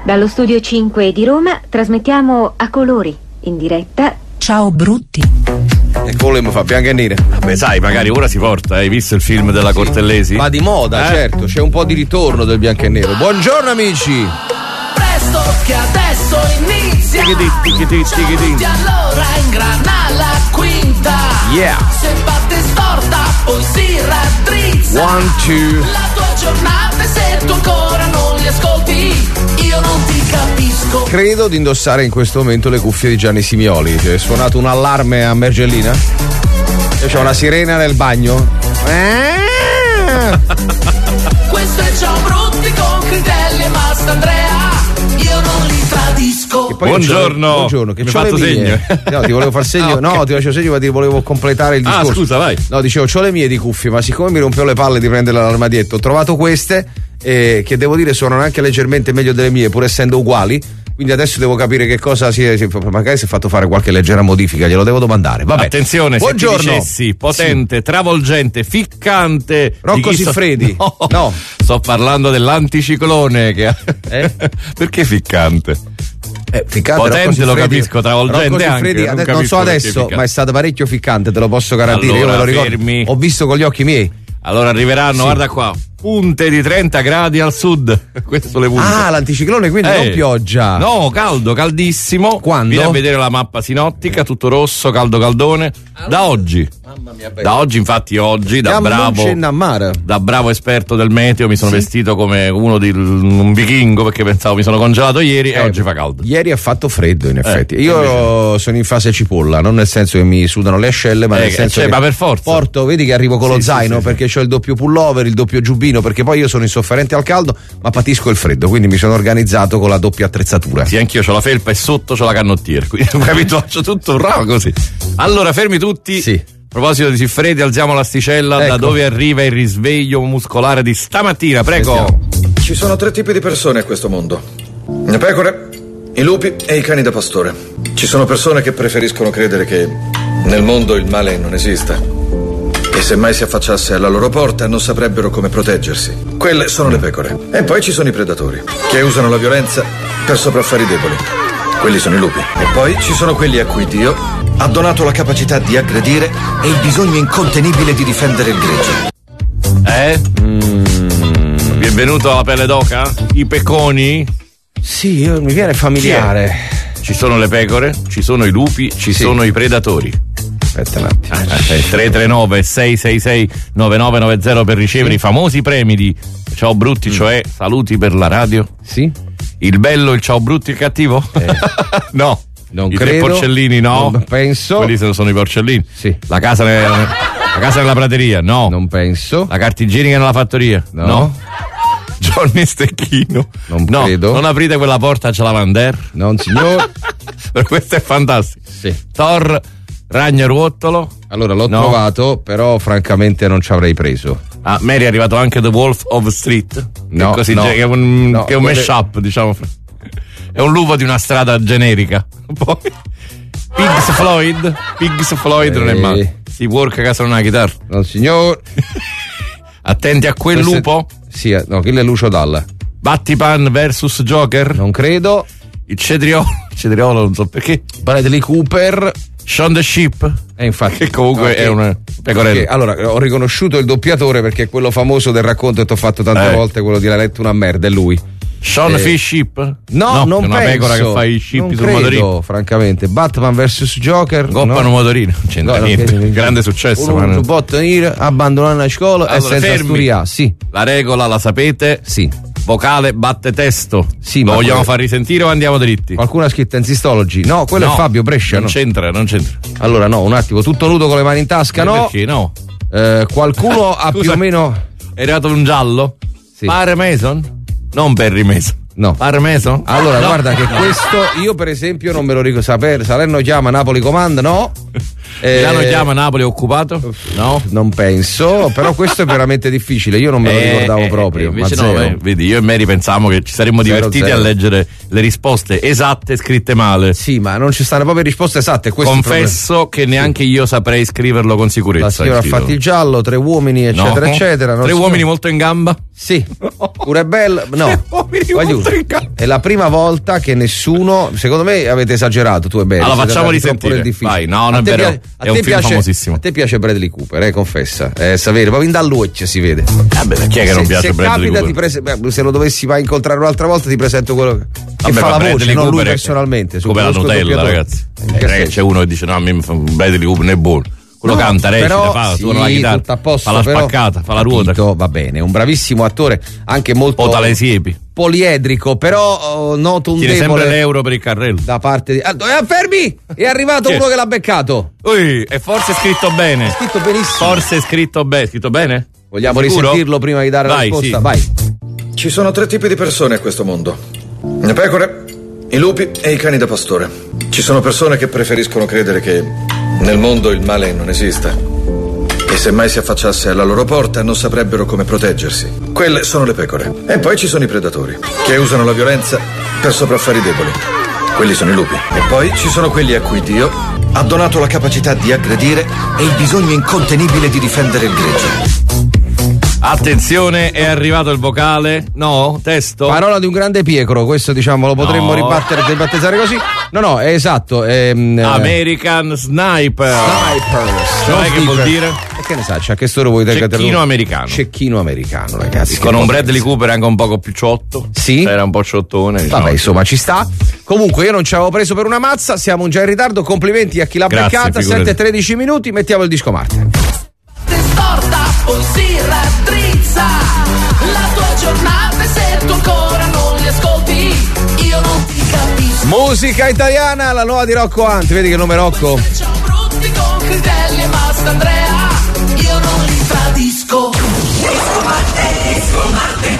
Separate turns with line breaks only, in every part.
Dallo studio 5 di Roma trasmettiamo a colori, in diretta.
Ciao brutti.
E volevo fare bianco e nero.
Vabbè, sai, magari ora si porta. Hai visto il film della Cortellesi?
Va di moda, certo. C'è un po' di ritorno del bianco e nero. Buongiorno amici.
Presto che adesso inizia. Tutti allora ingrana la quinta.
Yeah.
Se parte storta poi si raddrizza.
1, 2.
La tua giornata e se tu ancora non li ascolti io non ti capisco.
Credo di indossare in questo momento le cuffie di Gianni Simioli. C'è suonato un allarme a Mergellina. Io c'ho una sirena nel bagno.
Questo è Ciao Brutti con Critelli e Mastandrea. Io non li tradisco.
E poi
Buongiorno.
Buongiorno, che
mi hai
c'ho
fatto
le mie.
segno.
No, ti volevo far segno.
Ah, okay.
No, ti faccio segno, ma ti volevo completare il discorso.
Scusa, vai.
No, dicevo, c'ho le mie di cuffie, ma siccome mi rompevo le palle di prendere l'armadietto, ho trovato queste che devo dire suonano anche leggermente meglio delle mie, pur essendo uguali. Quindi adesso devo capire che cosa magari si è fatto fare qualche leggera modifica, glielo devo domandare. Vabbè.
Attenzione,
buongiorno.
se ti dicessi potente, travolgente, ficcante.
Rocco Siffredi. No.
Sto parlando dell'anticiclone che Perché ficcante?
Ficcante,
potente lo capisco, travolgente anche.
Non so adesso, ma è stato parecchio ficcante, te lo posso garantire.
Allora,
io me lo ricordo.
fermi.
Ho visto con gli occhi miei.
Allora arriveranno, guarda qua, punte di 30 gradi al sud. Queste sono le punte.
Ah, l'anticiclone, quindi non pioggia.
No, caldo, caldissimo.
Quando?
Vieni a vedere la mappa sinottica, tutto rosso, caldo, caldone. Da oggi.
Mamma mia,
Da oggi, infatti, da bravo esperto del meteo, mi sono vestito come uno di un vichingo perché pensavo mi sono congelato ieri e oggi fa caldo.
Ieri ha fatto freddo, in effetti. Io sono in fase cipolla, non nel senso che mi sudano le ascelle, ma nel senso che
ma per forza.
porto, vedi che arrivo con lo zaino perché c'ho il doppio pullover, il doppio giubbino, perché poi io sono insofferente al caldo, ma patisco il freddo, quindi mi sono organizzato con la doppia attrezzatura.
Sì, anch'io c'ho la felpa e sotto c'ho la canottiera, quindi capito, faccio tutto bravo così. Allora, fermi tutti.
Sì.
A proposito di Siffredi, alziamo l'asticella.
Ecco.
Da dove arriva il risveglio muscolare di stamattina, prego.
Ci sono 3 tipi di persone a questo mondo: le pecore, i lupi e i cani da pastore. Ci sono persone che preferiscono credere che nel mondo il male non esista e se mai si affacciasse alla loro porta non saprebbero come proteggersi. Quelle sono le pecore. E poi ci sono i predatori, che usano la violenza per sopraffare i deboli. Quelli sono i lupi. E poi ci sono quelli a cui Dio ha donato la capacità di aggredire e il bisogno incontenibile di difendere il gregge.
Vi è venuto alla pelle d'oca? I peconi?
Sì, mi viene familiare.
Ci sono le pecore, ci sono i lupi, ci sono i predatori.
Aspetta un attimo.
339 666 9990 per ricevere i famosi premi di Ciao Brutti, cioè saluti per la radio.
Sì.
Il bello, il Ciao Brutti, il cattivo? No.
Non
I
credo.
3 porcellini, no.
Non penso.
Quelli sono i porcellini.
Sì.
La casa nella prateria, no.
Non penso.
La carta igienica nella fattoria,
No.
Johnny Stecchino,
Non
no.
credo.
Non aprite quella porta, c'è la Lavander.
Non signor.
Per questo è fantastico.
Sì.
Thor, Ragno e Ruottolo.
Allora l'ho
No.
trovato, però francamente non ci avrei preso.
Ah, Mary è arrivato anche The Wolf of Street.
No,
che è così,
no.
che è un
No, quelle-
mashup, diciamo. È un lupo di una strada generica. Poi Pigs Floyd non è male. Si work a casa non ha chitarra.
Non signor.
Attenti a quel
Questo è-
lupo.
Sì, no, quello è Lucio Dalla.
Battipan versus Joker.
Non credo.
Il Cedriolo non so perché.
Bradley Cooper.
Shaun the Sheep.
Infatti.
Che comunque è un pecorello.
Perché, allora, ho riconosciuto il doppiatore perché è quello famoso del racconto che ti ho fatto tante volte, quello di La letto una merda, è lui.
Shaun Fish Sheep?
No, non
è una
penso.
pecora che fa i scippi
non
sul
credo,
motorino.
francamente. Batman vs Joker.
Goppano motorino, non c'entra niente. Grande successo.
Un giubbotto nero, abbandonare la scuola e
Allora,
senza
fermi.
studiare. Sì,
La regola la sapete?
sì.
Vocale batte testo.
Sì,
Lo
ma
vogliamo
quello-
far risentire o andiamo dritti?
Qualcuno ha scritto in Sistology. No, quello
No,
è Fabio Brescia,
non
no?
c'entra.
Allora, no, un attimo, tutto nudo con le mani in tasca, no?
Perché no?
Qualcuno ha
Scusa.
più o meno.
È arrivato un giallo?
Sì.
Pare Mason? Non Perry Mason.
No.
Pare Mason?
Allora,
No.
guarda che questo io per esempio non me lo ricordo. Salerno chiama, Napoli comanda, no?
Milano chiama, Napoli è occupato? No?
Non penso, però questo è veramente difficile. Io non me lo ricordavo proprio.
Invece
ma
no,
zero.
vedi, io e Mary pensavamo che ci saremmo
Zero,
divertiti
zero.
a leggere le risposte esatte scritte male.
Sì, ma non ci stanno proprio risposte esatte. Questo è il
Confesso che neanche io saprei scriverlo con
problema.
sicurezza.
La signora ha
il titolo.
fatto il giallo, 3 uomini, eccetera,
No.
eccetera. Non
3
si-
uomini molto in gamba?
Sì, pure bello. No, è la prima volta che nessuno. Secondo me avete esagerato. Tu e Belle.
Allora facciamo risentire. Vai, no, non è vero. È un film famosissimo.
A te piace Bradley Cooper, confessa. Sapere, proprio in dall'occhio si vede.
Vabbè, chi è che non piace Bradley Cooper?
Se lo dovessi mai incontrare un'altra volta, ti presento quello che fa la voce, non lui personalmente.
Come la Nutella, ragazzi. C'è uno che dice: no, a me Bradley Cooper non è buono. Quello canta, recita, suona la chitarra, fa la spaccata, fa la ruota.
Va bene, è un bravissimo attore, anche molto
Otale Siepi.
Poliedrico, però noto un
tiene
debole
sempre l'euro per il carrello.
Da parte di fermi! È arrivato uno che l'ha beccato.
E forse è scritto bene.
È scritto benissimo.
Forse è scritto bene. Scritto bene?
Vogliamo risentirlo prima di dare la risposta?
Sì.
Vai.
Ci sono 3 tipi di persone a questo mondo: le pecore, i lupi e i cani da pastore. Ci sono persone che preferiscono credere che nel mondo il male non esista e se mai si affacciasse alla loro porta non saprebbero come proteggersi. Quelle sono le pecore. E poi ci sono i predatori, che usano la violenza per sopraffare i deboli. Quelli sono i lupi. E poi ci sono quelli a cui Dio ha donato la capacità di aggredire e il bisogno incontenibile di difendere il gregge.
Attenzione, è arrivato il vocale. No, testo.
Parola di un grande Pietro, questo diciamo lo potremmo ribattezzare così. No, è esatto.
American Sniper. Cioè, che vuol dire?
E che ne sa, a che storia vuoi
Cecchino americano.
Cecchino americano, ragazzi.
Con un Bradley Cooper anche un poco più ciotto.
Sì.
Era un po' ciottone. Diciamo.
Vabbè, insomma, ci sta. Comunque io non ci avevo preso per una mazza, siamo già in ritardo. Complimenti a chi l'ha beccata. 7:13 minuti, mettiamo il disco Martin.
Poi si raddrizza la tua giornata e se tu ancora non li ascolti io non ti capisco.
Musica italiana, la nuova di Rocco Hunt. Vedi che nome Rocco?
Ciao brutti con Critelli e Mastandrea, io non li tradisco. Disco Martin.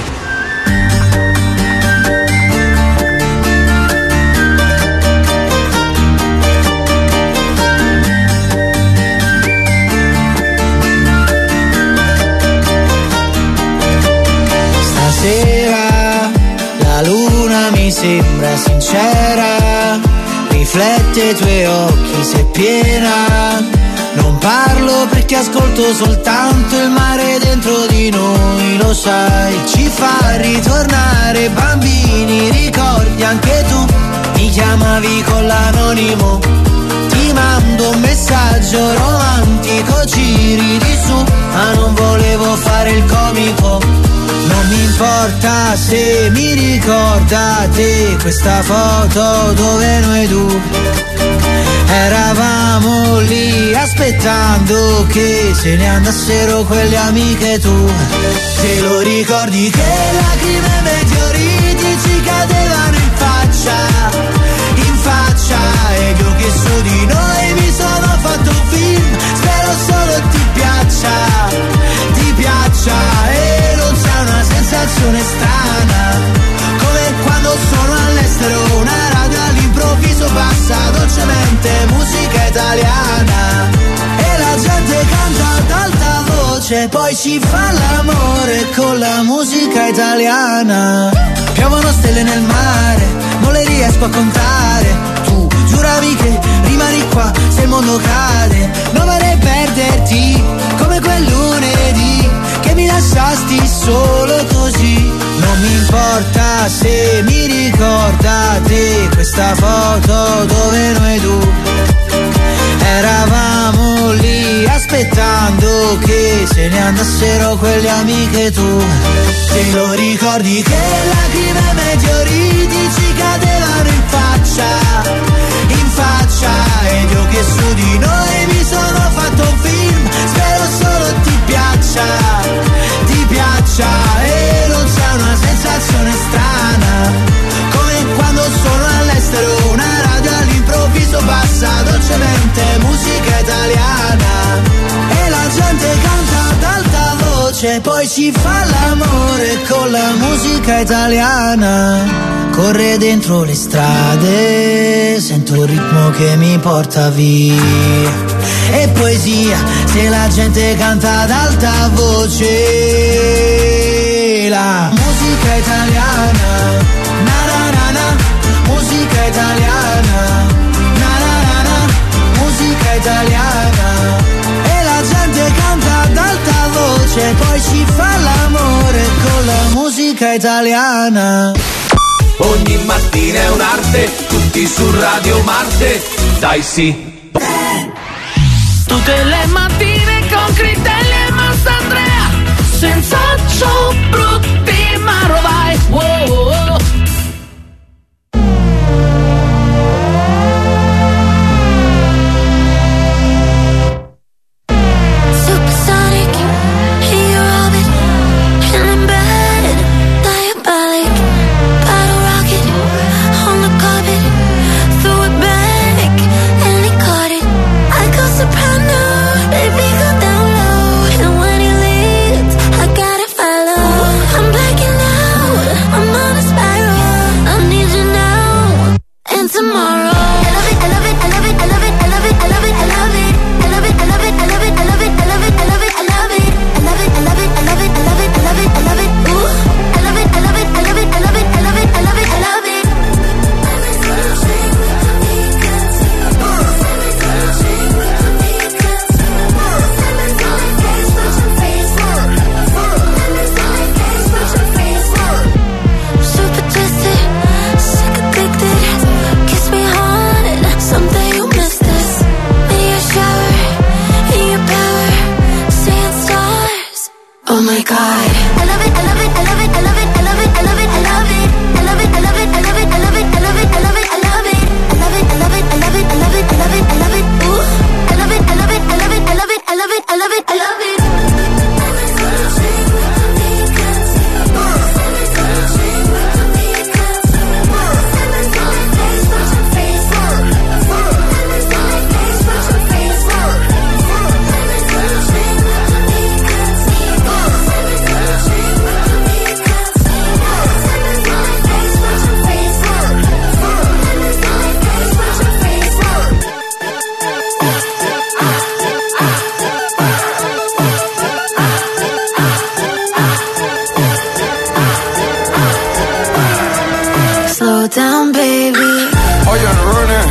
La luna mi sembra sincera, riflette i tuoi occhi se piena. Non parlo perché ascolto soltanto il mare dentro di noi, lo sai. Ci fa ritornare bambini, ricordi anche tu. Mi chiamavi con l'anonimo, ti mando un messaggio romantico, ci ridi su, ma non volevo fare il comico. Non mi importa se mi ricordate questa foto dove noi due eravamo lì aspettando che se ne andassero quelle amiche tue. Te lo ricordi che lacrime e meteoriti ci cadevano in faccia ed io che su di noi mi sono fatto un film, spero solo ti piaccia e non c'è una sensazione strana come quando sono all'estero, una radio all'improvviso passa dolcemente musica italiana e la gente canta ad alta voce, poi si fa l'amore con la musica italiana. Piovono stelle nel mare, non le riesco a contare, tu giuravi che rimani qua se il mondo cade, non vorrei perderti come quel lunedì che mi lasciasti solo così. Non mi importa se mi ricordate questa foto dove noi due eravamo lì aspettando che se ne andassero quelle amiche tue. Te lo ricordi che lacrime e meteoriti ci cadevano in faccia ed io che su di noi mi sono fatto un film, spero solo ti piaccia e non c'è una sensazione strana come quando sono all'estero, una radio all'improvviso passa dolcemente musica italiana e la gente canta ad alta voce, poi si fa l'amore con la musica italiana. Corre dentro le strade, sento il ritmo che mi porta via. E poesia, se la gente canta ad alta voce. La musica italiana, na na na na, musica italiana, na na na na, musica italiana. E la gente canta ad alta voce, poi si fa l'amore con la italiana.
Ogni mattina è un'arte, tutti su Radio Marte, dai sì. Tutte le mattine con Critelli e Mastandrea, senza ciò brutti ma rovai, wow, wow.
Supersonic, in your orbit, in bed, diabolic, bottle rocket, on the carpet, threw it back, and he caught it. I go soprano, baby go down low, and when he leaves, I gotta follow. I'm blacking out, I'm on a spiral, I need you now, and tomorrow. I love it, I love it, I love it, I love it, I love it, I love it, I love it. I love it, I love it, I love it, I love it, I love it, I love it, I love it. I love it, I love it, I love it, I love it, I love it, I love it. Ooh. I love it, I love it, I love it, I love it, I love it, I love it, I love it. Super twisted, sick addicted, kiss me hard, someday you'll miss this. In your shower, in your power, seeing stars. Oh my God. I love it, I love it, I love it, I love it, I love it, I love it, I love it. I love it, I love it, I love it, I love it, I love it, I love it, I love it. I love it, I love it, I love it, I love it, I love it, I love it. Ooh. I love it, I love it, I love it, I love it, I love it, I love it, I love it. Slow down, baby.
Oh, you're running.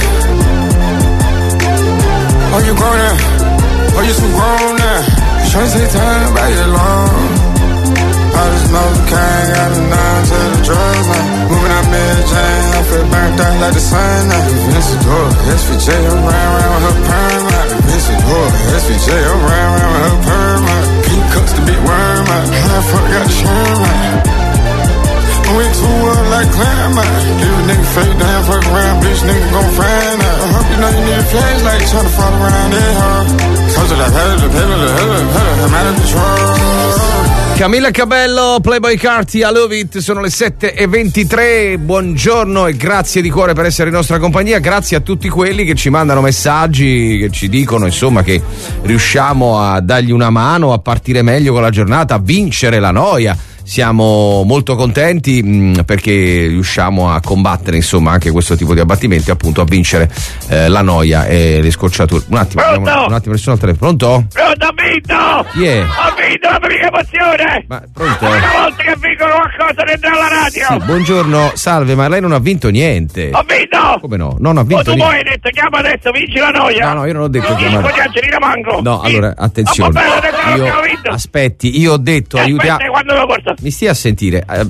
Oh, you grown now. Oh, you so grown now. Trying to take time by your long. All this Novocaine got a 9 to the drugs now. Moving out Mary Jane, I feel burnt out like the sun now. Vince Adore, SVJ, I'm round with her perm out. Vince Adore, SVJ, I'm round with her perm out. Pink cups the big worm out. How the fuck got the sherm out? I went too well like climb out. Leave a nigga fake down, fuck around, bitch nigga gon' find out. I hope you know you need a flashlight, tryna follow around that hard. Cause of like, I'm out of control.
Camilla Cabello, Playboy Carti, I Love It, sono le 7:23, buongiorno e grazie di cuore per essere in nostra compagnia, grazie a tutti quelli che ci mandano messaggi, che ci dicono insomma che riusciamo a dargli una mano, a partire meglio con la giornata, a vincere la noia. Siamo molto contenti perché riusciamo a combattere insomma anche questo tipo di abbattimenti, appunto a vincere la noia e le scocciature. Un attimo, un attimo, nessuno al telefono. Pronto?
Pronto, ho vinto!
Chi è?
Ho vinto la mia emozione!
Ma pronto?
Una volta che vincono qualcosa dentro alla radio!
Sì, buongiorno, salve, ma lei non ha vinto niente.
Ho vinto!
Come no? Non ha vinto
tu
niente.
poi hai detto chiama adesso, vinci la noia!
No, io non ho detto chiamare.
Mango.
No, allora, attenzione. Io ho detto aiutiamo.
Quando lo porto?
Mi stia a sentire.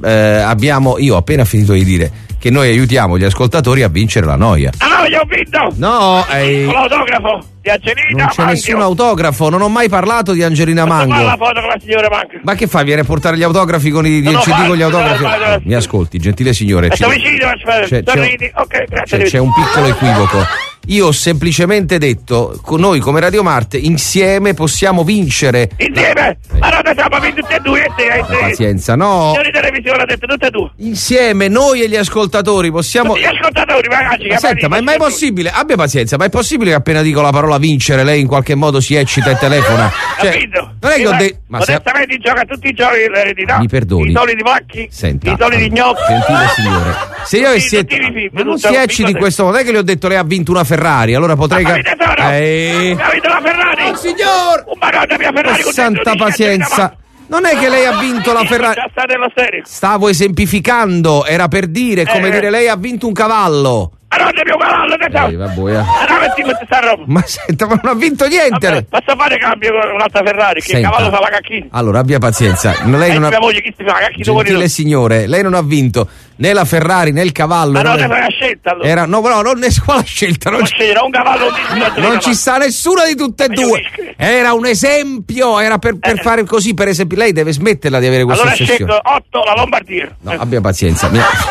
Io ho appena finito di dire che noi aiutiamo gli ascoltatori a vincere la noia.
Ah no, io ho vinto!
No,
con l'autografo di Angelina
non c'è
Mango.
nessun autografo, non ho mai parlato di Angelina Mango.
Ma la foto con la signora Mango.
Ma che fa? Viene a portare gli autografi con il CD con gli autografi? Mi ascolti, gentile signore.
Sto vicino, aspetta. Ok, grazie.
C'è un piccolo equivoco. Io ho semplicemente detto, noi come Radio Marte insieme possiamo vincere.
Insieme? Allora siamo vinti tutti e due.
Pazienza, no.
Signori televisione ha detto tutte e due.
Insieme noi e gli ascoltatori possiamo.
Gli ascoltatori, ragazzi.
Ma senta, ma è mai possibile? Abbia pazienza, ma è possibile che appena dico la parola vincere lei in qualche modo si eccita e telefona? Non è che ho detto. Ma
onestamente gioca tutti i giochi dell'eredità.
Mi perdoni.
I soliti macchi.
Senta.
I soliti gnocchi.
Gentile signore. Se io avessi. Ma non si ecciti in questo modo. Non è che le ho detto lei ha vinto una Ferrari, allora potrei.
Ha vinto la Ferrari.
Oh signor!
Madonna mia Ferrari.
Santa pazienza. Non è che lei ha vinto la Ferrari. Stavo esemplificando, era per dire, come dire lei ha vinto un cavallo.
Ma il mio cavallo, te sai. Ma
senta, ma non ha vinto niente.
Vabbè, posso fare cambio con un'altra Ferrari, che il cavallo fa la cacchina.
Allora, abbia pazienza. Lei non ha...
mia moglie, chi si fa la cacchina?
Gentile signore, lei non ha vinto né la Ferrari né il cavallo.
Ma non ne fai la scelta allora.
Era, no, non ne so la scelta. Non
c'era un cavallo
non ci sta nessuna di tutte e due. Era un esempio, era per fare così, per esempio. Lei deve smetterla di avere questa
allora
ossessione.
Allora scelto 8 la Lombardia.
No, abbia pazienza.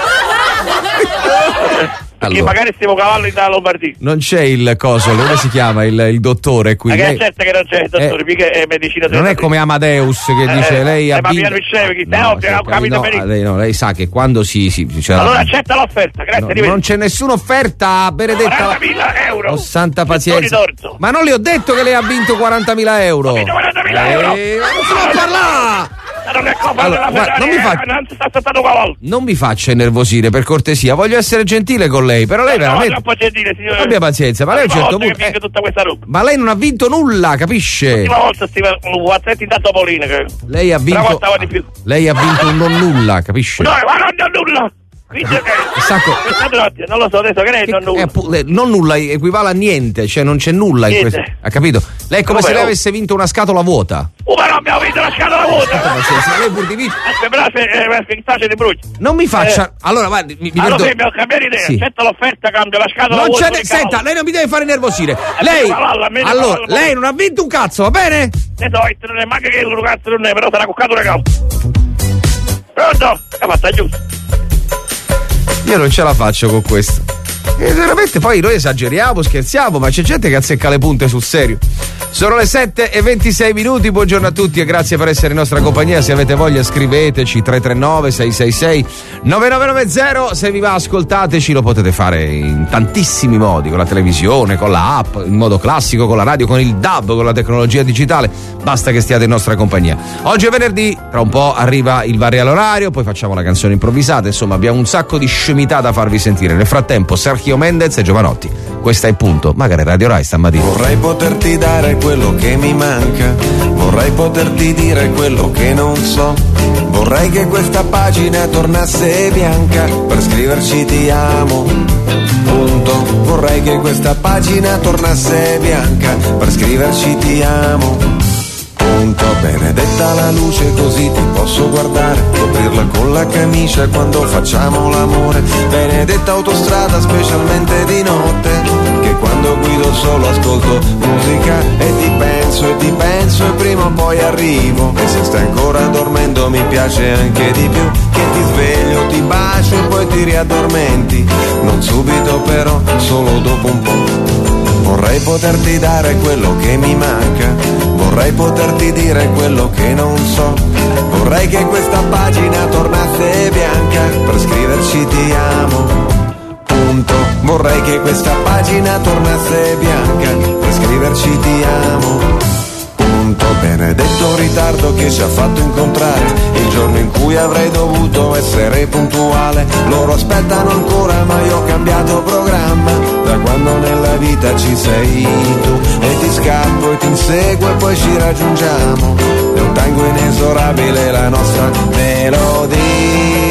Perché magari stiamo cavalli da Lombardia.
Non c'è il coso, come si chiama il dottore qui?
Ma che certo che non c'è il dottore, mica è medicina.
Non è come Amadeus che dice lei ha vinto.
No,
lei sa che quando
allora accetta l'offerta, grazie.
Non c'è nessuna offerta, Benedetta.
40.000 euro.
Oh, santa pazienza. Ma non le ho detto che lei ha vinto 40.000 euro.
Ho vinto 40.000 euro.
Ma non si può parlare.
Non è colpa della Ferrari,
non mi faccia innervosire, per cortesia, voglio essere gentile con lei, però lei veramente
troppo gentile, signore.
Abbia pazienza, ma lei a un certo punto
tutta questa roba.
ma lei non ha vinto nulla, capisce?
L'ultima volta stiva un guazzetti da Topolino che
lei ha vinto lei ha vinto un non nulla, capisce?
No, ma non nulla. Non lo so adesso che lei non nulla.
Non nulla equivale a niente, cioè non c'è nulla in questo. Ha capito? Lei è come se lei avesse vinto una scatola vuota.
Ma non abbiamo vinto la scatola vuota!
Lei pur di vinto.
Non
mi faccia. Allora, guardi, mi
perdono. Allora, cambiare idea.
Sì.
Accetta l'offerta, cambia la scatola
non
vuota.
Senta, lei non mi deve fare nervosire. Lei non ha vinto un cazzo, va bene?
Non è manca che un cazzo non è, però sarà coccato una causa. Pronto? L'ha fatta giusto.
Io non ce la faccio con questo. E veramente poi noi esageriamo, scherziamo, ma c'è gente che azzecca le punte sul serio. Sono le 7:26, buongiorno a tutti e grazie per essere in nostra compagnia. Se avete voglia scriveteci 339 666 9990. Se vi va ascoltateci, lo potete fare in tantissimi modi, con la televisione, con la app, in modo classico, con la radio, con il DAB, con la tecnologia digitale. Basta che stiate in nostra compagnia. Oggi è venerdì, tra un po' arriva il Varri all'orario, poi facciamo la canzone improvvisata, insomma abbiamo un sacco di scemità da farvi sentire. Nel frattempo Sergio Mendez e Giovanotti. Questa è Punto, magari Radio Rai stamattina.
Vorrei poterti dare quello che mi manca, vorrei poterti dire quello che non so, vorrei che questa pagina tornasse bianca per scriverci ti amo, punto. Vorrei che questa pagina tornasse bianca per scriverci ti amo, punto. Benedetta la luce così ti posso guardare, coprirla con la camicia quando facciamo l'amore. Benedetta autostrada specialmente di notte, che quando guido solo ascolto musica e ti penso e prima o poi arrivo. E se stai ancora dormendo mi piace anche di più, che ti sveglio, ti bacio e poi ti riaddormenti, non subito però, solo dopo un po'. Vorrei poterti dare quello che mi manca, vorrei poterti dire quello che non so, vorrei che questa pagina tornasse bianca per scriverci ti amo, punto. Vorrei che questa pagina tornasse bianca per scriverci ti amo, punto. Benedetto ritardo che ci ha fatto incontrare il giorno in cui avrei dovuto essere puntuale. Loro aspettano ancora ma io ho cambiato programma, da quando nella vita ci sei tu, e ti scappo e ti inseguo e poi ci raggiungiamo. È un tango inesorabile la nostra melodia.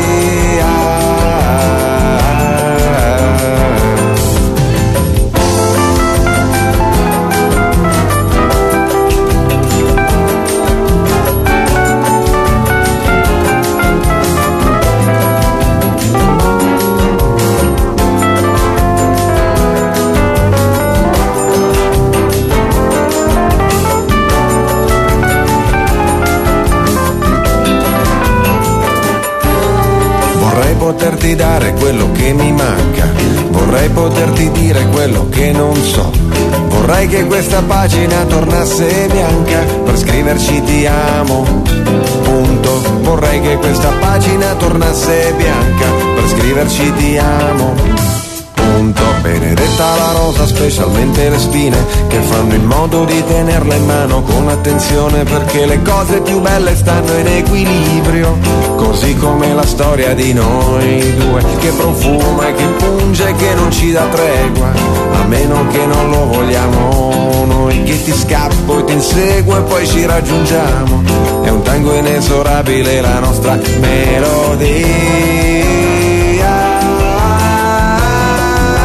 Poterti dare quello che mi manca, vorrei poterti dire quello che non so, vorrei che questa pagina tornasse bianca per scriverci ti amo, punto. Vorrei che questa pagina tornasse bianca per scriverci ti amo, punto. Benedetta la rosa, specialmente le spine, che fanno in modo di tenerla in mano con attenzione, perché le cose più belle stanno in equilibrio, così come la storia di noi due, che profuma e che punge e che non ci dà tregua, a meno che non lo vogliamo noi, che ti scappo e ti inseguo e poi ci raggiungiamo. È un tango inesorabile la nostra melodia.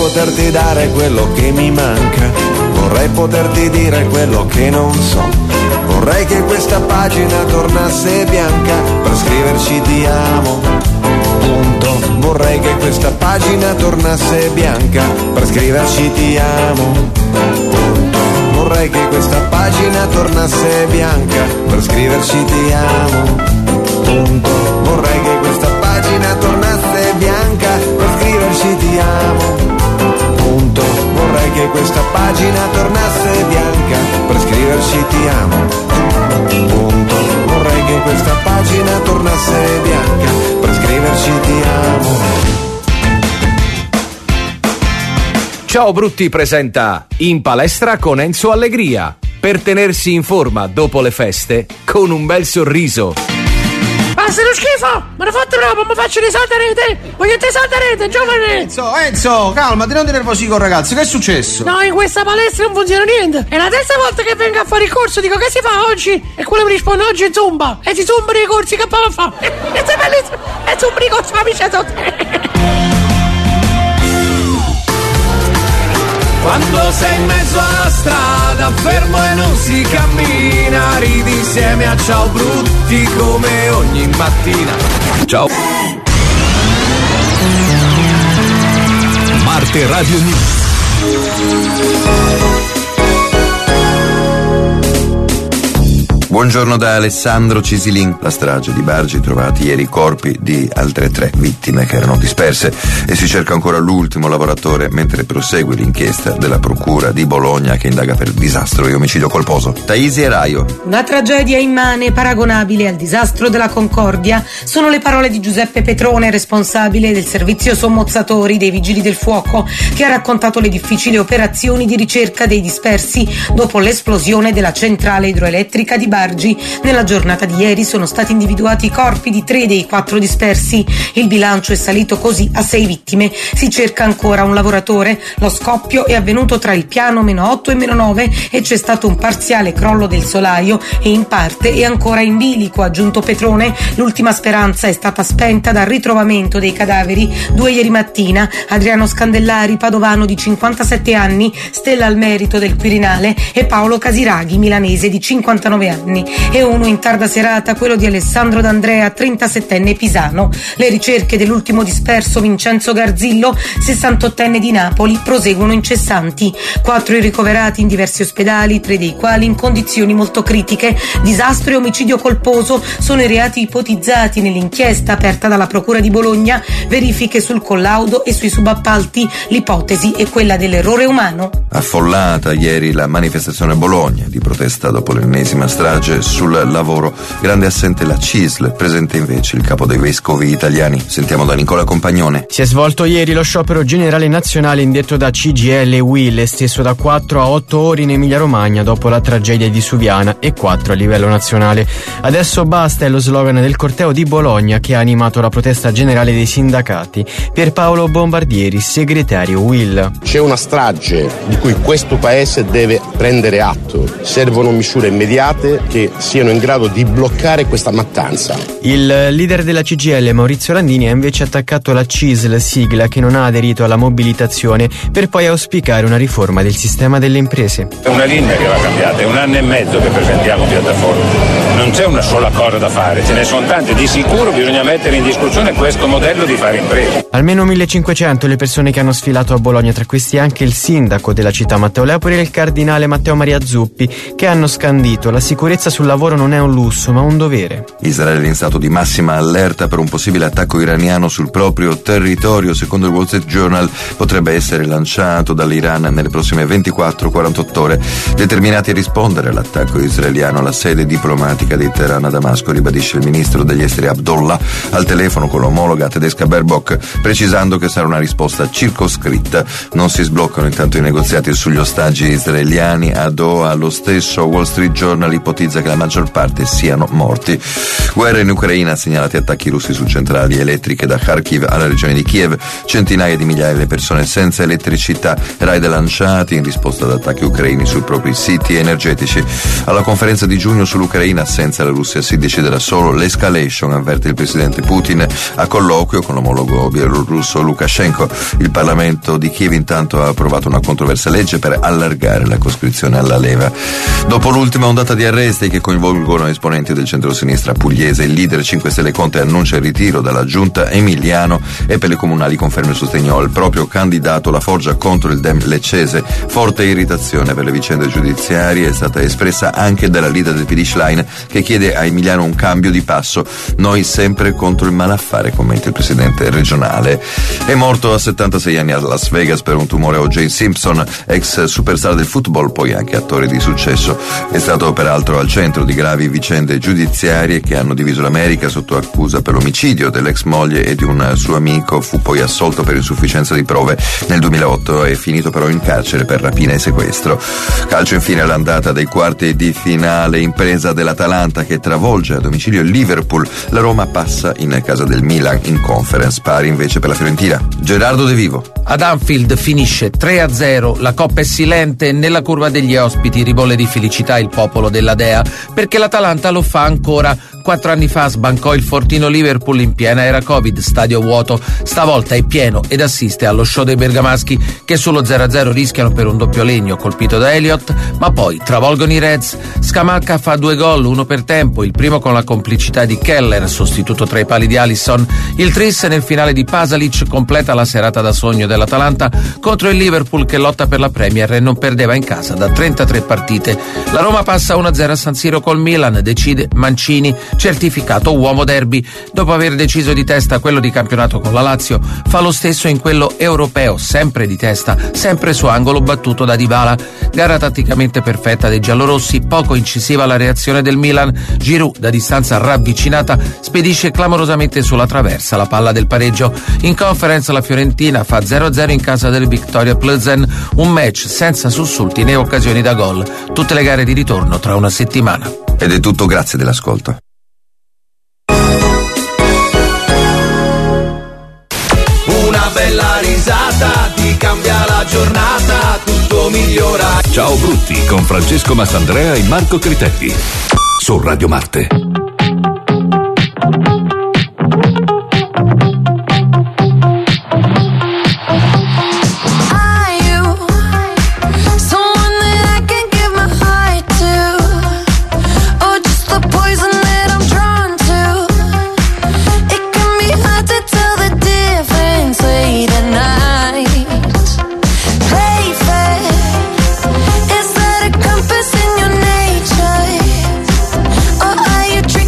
poterti dare quello che mi manca, vorrei poterti dire quello che non so. Vorrei che questa pagina tornasse bianca per scriverci ti amo, punto. Vorrei che questa pagina tornasse bianca per scriverci ti amo, punto. Vorrei che questa pagina tornasse bianca per scriverci ti amo, punto. Vorrei che questa pagina tornasse bianca per scriverci ti amo, punto. Vorrei che questa pagina tornasse bianca per scriverci ti amo, punto. Vorrei che questa pagina tornasse bianca per scriverci ti amo.
Ciao Brutti presenta In palestra con Enzo Allegria, per tenersi in forma dopo le feste con un bel sorriso.
Basta lo schifo! Me ne fate troppo, mi faccio risaltarete! Voglio te saltarete, giovane!
Enzo, calmati, non ti nervosi con ragazzi, che è successo?
No, in questa palestra non funziona niente! È la terza volta che vengo a fare il corso, dico che si fa oggi? E quello mi risponde oggi è Zumba! E si zumbano i corsi che poi fa! E sei bellissimo! E zumbano i corsi, amici sotto!
Quando sei in mezzo alla strada, fermo e non si cammina, ridi insieme a Ciao Brutti come ogni mattina. Ciao.
Marte Radio News.
Buongiorno da Alessandro Cisilin. La strage di Bargi, trovati ieri i corpi di altre 3 vittime che erano disperse e si cerca ancora l'ultimo lavoratore mentre prosegue l'inchiesta della procura di Bologna che indaga per disastro e omicidio colposo. Taisi e Raio.
Una tragedia immane paragonabile al disastro della Concordia sono le parole di Giuseppe Petrone, responsabile del servizio sommozzatori dei Vigili del Fuoco, che ha raccontato le difficili operazioni di ricerca dei dispersi dopo l'esplosione della centrale idroelettrica di Bargi. Nella giornata di ieri sono stati individuati i corpi di 3 dei 4 dispersi. Il bilancio è salito così a 6 vittime. Si cerca ancora un lavoratore. Lo scoppio è avvenuto tra il piano -8 e -9 e c'è stato un parziale crollo del solaio e in parte è ancora in bilico, ha aggiunto Petrone. L'ultima speranza è stata spenta dal ritrovamento dei cadaveri, 2 ieri mattina. Adriano Scandellari, padovano di 57 anni, stella al merito del Quirinale, e Paolo Casiraghi, milanese di 59 anni. E uno in tarda serata, quello di Alessandro D'Andrea, 37enne pisano. Le ricerche dell'ultimo disperso Vincenzo Garzillo, 68enne di Napoli, proseguono incessanti. 4 i ricoverati in diversi ospedali, 3 dei quali in condizioni molto critiche. Disastro e omicidio colposo sono i reati ipotizzati nell'inchiesta aperta dalla Procura di Bologna. Verifiche sul collaudo e sui subappalti. L'ipotesi è quella dell'errore umano.
Affollata ieri la manifestazione a Bologna di protesta dopo l'ennesima strage sul lavoro. Grande assente la CISL, presente invece il capo dei vescovi italiani. Sentiamo da Nicola Compagnone.
Si è svolto ieri lo sciopero generale nazionale indetto da CGIL e UIL, esteso da 4 a 8 ore in Emilia Romagna dopo la tragedia di Suviana e 4 a livello nazionale. Adesso basta è lo slogan del corteo di Bologna che ha animato la protesta generale dei sindacati. Pierpaolo Bombardieri, segretario UIL.
C'è una strage di cui questo paese deve prendere atto. Servono misure immediate che siano in grado di bloccare questa mattanza.
Il leader della CGIL, Maurizio Landini, ha invece attaccato la CISL, sigla che non ha aderito alla mobilitazione, per poi auspicare una riforma del sistema delle imprese.
È una linea che va cambiata, è 1 anno e mezzo che presentiamo piattaforme. Non c'è una sola cosa da fare, ce ne sono tante. Di sicuro bisogna mettere in discussione questo modello di fare impresa.
Almeno 1500 le persone che hanno sfilato a Bologna, tra questi anche il sindaco della città Matteo Leopoli e il cardinale Matteo Maria Zuppi, che hanno scandito: la sicurezza sul lavoro non è un lusso ma un dovere.
Israele in stato di massima allerta per un possibile attacco iraniano sul proprio territorio. Secondo il Wall Street Journal potrebbe essere lanciato dall'Iran nelle prossime 24-48 ore. Determinati a rispondere all'attacco israeliano alla sede diplomatica di Teheran a Damasco, ribadisce il ministro degli esteri Abdullah al telefono con l'omologa tedesca Baerbock, precisando che sarà una risposta circoscritta. Non si sbloccano intanto i negoziati sugli ostaggi israeliani a Doha. Lo stesso Wall Street Journal ipotizza che la maggior parte siano morti. Guerra in Ucraina, segnalati attacchi russi su centrali elettriche da Kharkiv alla regione di Kiev, centinaia di migliaia di persone senza elettricità, raid lanciati in risposta ad attacchi ucraini sui propri siti energetici. Alla conferenza di giugno sull'Ucraina assente
partenza la Russia si decide da solo l'escalation, avverte il presidente Putin a colloquio con l'omologo bielorusso Lukashenko. Il Parlamento di Kiev intanto ha approvato una controversa legge per allargare la coscrizione alla leva. Dopo l'ultima ondata di arresti che coinvolgono esponenti del centro-sinistra pugliese, il leader 5 Stelle Conte annuncia il ritiro dalla giunta Emiliano e per le comunali conferma il sostegno al proprio candidato. La forgia contro il Dem leccese. Forte irritazione per le vicende giudiziarie è stata espressa anche dalla leader del PD Schlein, che chiede a Emiliano un cambio di passo. Noi sempre contro il malaffare, commenta il presidente regionale. È morto a 76 anni a Las Vegas per un tumore O.J. Simpson, ex superstar del football, poi anche attore di successo. È stato peraltro al centro di gravi vicende giudiziarie che hanno diviso l'America sotto accusa per l'omicidio dell'ex moglie e di un suo amico. Fu poi assolto per insufficienza di prove nel 2008 e finito però in carcere per rapina e sequestro. Calcio infine l'andata dei quarti di finale, impresa dell'Atalanta che travolge a domicilio il Liverpool. La Roma passa in casa del Milan in Conference, pari invece per la Fiorentina. Gerardo De Vivo.
Ad Anfield finisce 3-0, la coppa è silente, nella curva degli ospiti ribolle di felicità il popolo della Dea, perché l'Atalanta lo fa ancora. 4 anni fa sbancò il fortino Liverpool in piena era Covid, stadio vuoto, stavolta è pieno ed assiste allo show dei bergamaschi che sullo 0-0 rischiano per un doppio legno colpito da Elliott, ma poi travolgono i Reds. Scamacca fa 2 gol, uno per tempo, il primo con la complicità di Keller, sostituto tra i pali di Alisson. Il tris nel finale di Pasalic completa la serata da sogno dell'Atalanta contro il Liverpool che lotta per la Premier e non perdeva in casa da 33 partite. La Roma passa 1-0 a San Siro col Milan, decide Mancini, certificato uomo derby. Dopo aver deciso di testa quello di campionato con la Lazio, fa lo stesso in quello europeo, sempre di testa, sempre su angolo battuto da Dybala. Gara tatticamente perfetta dei giallorossi, poco incisiva la reazione del Milan. Giroud, da distanza ravvicinata, spedisce clamorosamente sulla traversa la palla del pareggio. In Conference la Fiorentina fa 0-0 in casa del Victoria Plzen, un match senza sussulti né occasioni da gol. Tutte le gare di ritorno tra una settimana.
Ed è tutto, grazie dell'ascolto.
Una bella risata ti cambia la giornata, tutto migliora.
Ciao Brutti con Francesco Mastandrea e Marco Critelli su Radio Marte.
Is that a compass in your nature? Or are you drinking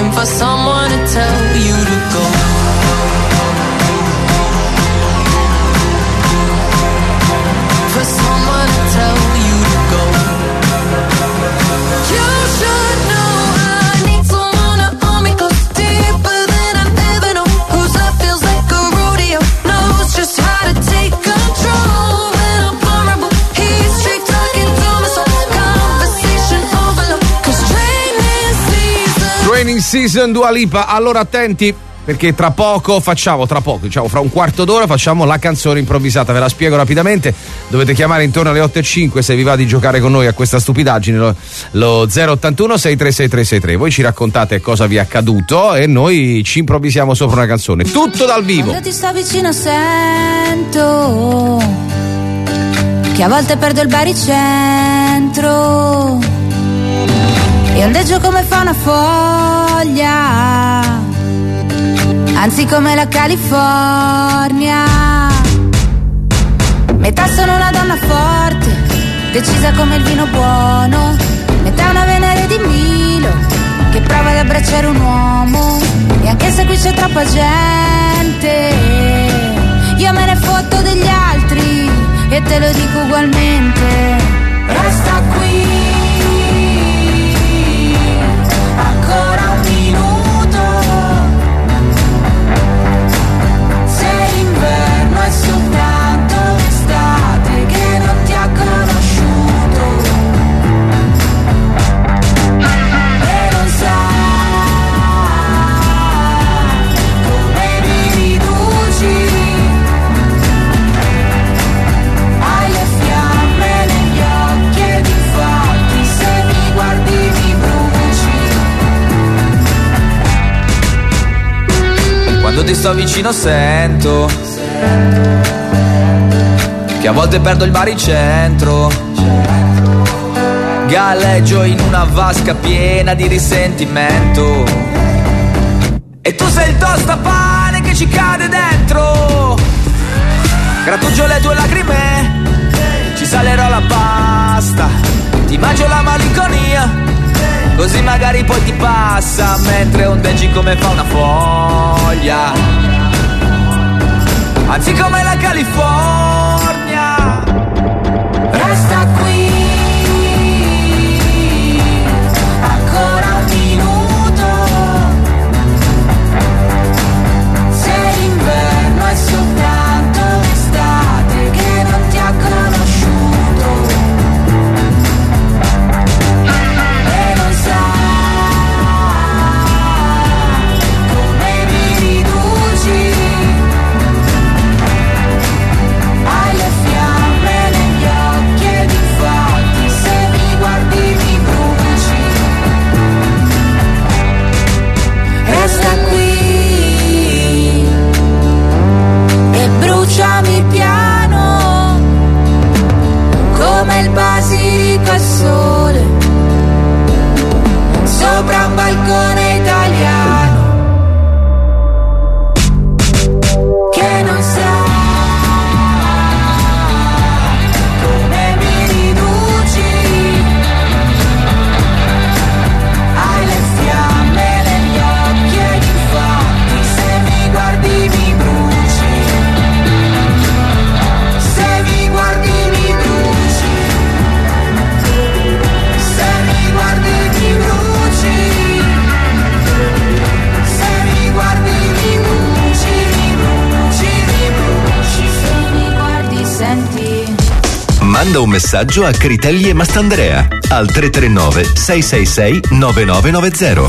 waiting for someone to tell you to go. For someone to tell you to go. You should know I need someone to hold me close, deeper than I ever know. Whose love feels like a rodeo, knows just how to take control when I'm vulnerable. He's straight talking to my soul, conversation overload. 'Cause
Training season Dua Lipa. Allora attenti, perché tra poco, diciamo fra un quarto d'ora facciamo la canzone improvvisata. Ve la spiego rapidamente. Dovete chiamare intorno alle 8:05 se vi va di giocare con noi a questa stupidaggine, lo 081 636363. Voi ci raccontate cosa vi è accaduto e noi ci improvvisiamo sopra una canzone, tutto dal vivo.
Quando ti sto vicino sento che a volte perdo il baricentro e ondeggio come fa una foglia, anzi come la California. Metà sono una donna forte, decisa come il vino buono, metà una Venere di Milo che prova ad abbracciare un uomo. E anche se qui c'è troppa gente, io me ne fotto degli altri e te lo dico ugualmente. Resta qui ancora un minuto, se l'inverno è soltanto l'estate che non ti ha conosciuto e non sai come mi riduci. Hai le fiamme negli occhi ed infatti se mi guardi mi bruci.
Quando ti sto vicino sento che a volte perdo il baricentro, galleggio in una vasca piena di risentimento e tu sei il tostapane che ci cade dentro. Grattugio le tue lacrime, ci salerò la pasta, ti mangio la malinconia, così magari poi ti passa, mentre ondeggi come fa una foglia, anzi come la California.
Resta qui ancora un minuto, se l'inverno è soltanto l'estate che non ti ha conosciuto e non sai come mi riduci. Hai le fiamme negli occhi ed infatti se mi guardi mi bruci. Resta qui e bruciami piano come il basilico al sole sopra un balcone italiano che non sa come mi riduci. Hai le fiamme negli occhi ed infatti se mi guardi mi bruci. Se mi guardi mi bruci. Se mi guardi mi bruci. Se mi guardi mi bruci, mi bruci, mi bruci. Se mi guardi senti.
Manda un messaggio a Critelli e Mastandrea al 339 666 9990.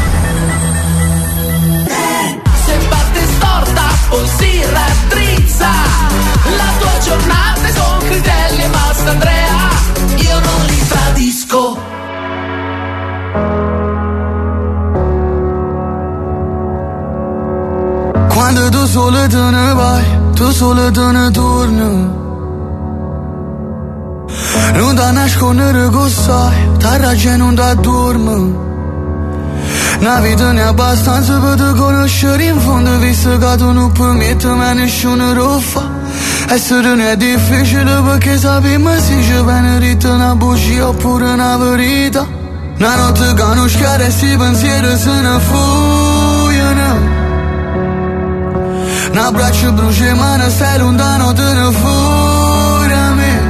Se parte storta o si raddrizza, la tua giornata è con Critelli e Mastandrea, io non li tradisco.
Quando tu solo te ne vai, tu solo te ne torni, non ti nascondere che sai, ti ragione non ti addormi. Una vita ne è abbastanza per te conoscere in fondo, visto che tu non permetti mai nessuno lo fa. Essere non è difficile perché sappiamo se ci viene detta una bugia oppure una verità.
Una notte conoscere sti pensieri se ne fuggono. Un abbraccio brucia ma non stai lontano, te ne fuori a me.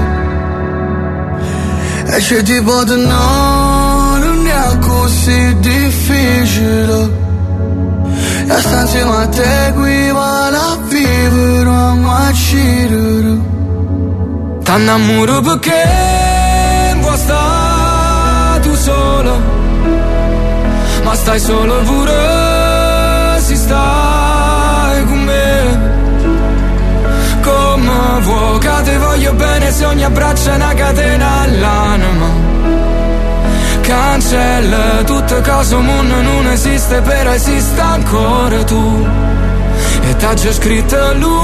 E c'è tipo di no, non è così difficile. E sta insieme a te qui vale a vivere a macire. T'annamoro perché vuoi stare tu solo, ma stai solo pure se stai con me. Come vuoi che te voglio bene se ogni abbraccio è una catena all'anima. Cancella tutte cose, un mondo non esiste, però esiste ancora tu. E t'ha già scritto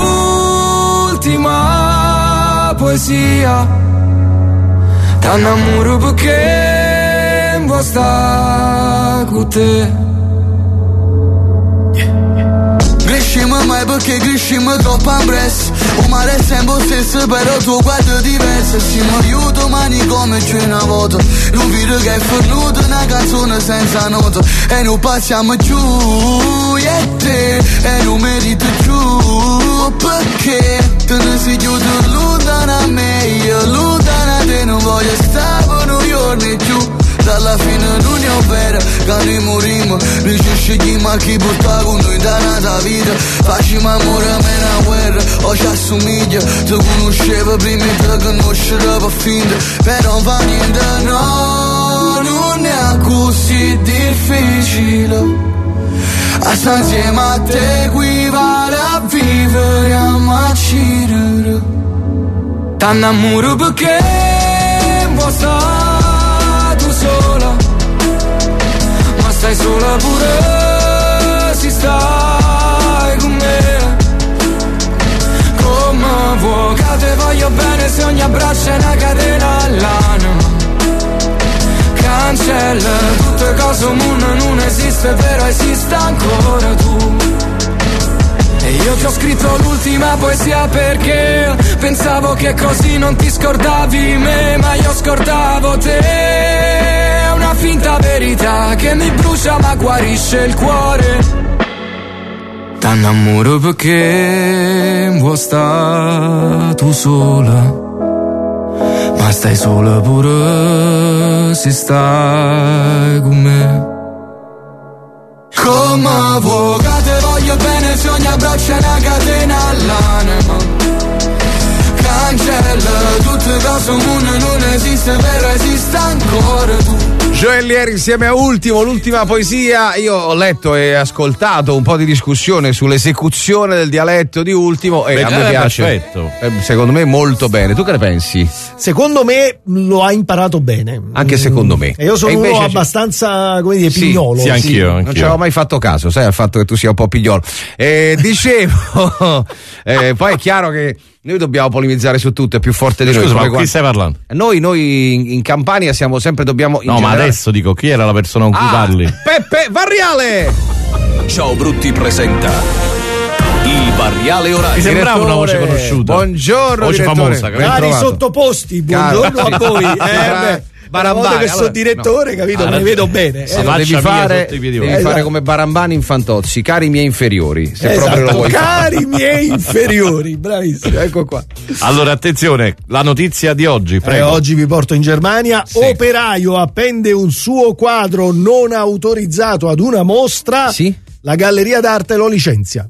l'ultima poesia. T'annamoro perché vuoi stare con te. Crescimo mai perché crescimo troppo ampresso. Un mare è sempre stesso però tuo guardo diverso. Siamo io domani come c'è una volta. Non vedo che è fornuto una canzone senza nota. E non passiamo giù io e te. E non merito giù. Perché te ne sei chiuso lontana a me. Io lontana a te non voglio stare per un giorno giù. Dalla fine non è vera, che morimo. Noi ci scegliamo a chi porta con noi da nata vita. Facciamo amore a me una guerra, o ci assomiglia. Ti conoscevo prima e ti conoscerò per finta. Però non fa niente, no, non è così difficile. A stare insieme a te equivale a vivere a macire. T'annamoro perché vuoi stare sola, ma stai sola pure se stai con me. Come vuoi che te voglio bene se ogni abbraccio è una catena all'anima. Cancella tutte cose, un mondo non esiste, però esiste ancora tu. E io ti ho scritto l'ultima poesia perché pensavo che così non ti scordavi me, ma io scordavo te. È una finta verità che mi brucia ma guarisce il cuore. T'annamoro perché vuoi stare tu sola, ma stai sola pure se stai con me. Come vuoi che te voglio bene se ogni abbraccio è una catena all'anima. Cancella tutte cose, un mondo non esiste, però esiste ancora tu.
Joellier insieme a Ultimo, l'ultima poesia. Io ho letto e ascoltato un po' di discussione sull'esecuzione del dialetto di Ultimo e a me piace.
Perfetto.
Secondo me molto bene. Tu che ne pensi?
Secondo me lo ha imparato bene.
Anche secondo me.
E io sono uno abbastanza, come dire, pignolo.
Sì, anch'io. Non ci avevo mai fatto caso, sai, al fatto che tu sia un po' pigliolo. Dicevo, poi è chiaro che noi dobbiamo polemizzare su tutto, è più forte di noi.
Scusa, ma chi stai parlando?
Noi in Campania siamo sempre, dobbiamo...
No, ma adesso dico, chi era la persona con cui parli?
Peppe Varriale!
Ciao Brutti presenta il Varriale Orario.
Mi sembrava una voce conosciuta.
Buongiorno,
voce famosa.
Cari sottoposti, buongiorno a voi. Barambani, che sono direttore, capito? Me ne vedo bene.
Devi fare come Barambani in Fantozzi, cari miei inferiori. Se proprio lo vuoi
cari miei inferiori, bravissimo, ecco qua.
Allora, attenzione, la notizia di oggi, prego.
Oggi vi porto in Germania. Sì. Operaio appende un suo quadro non autorizzato ad una mostra.
Sì.
La galleria d'arte lo licenzia.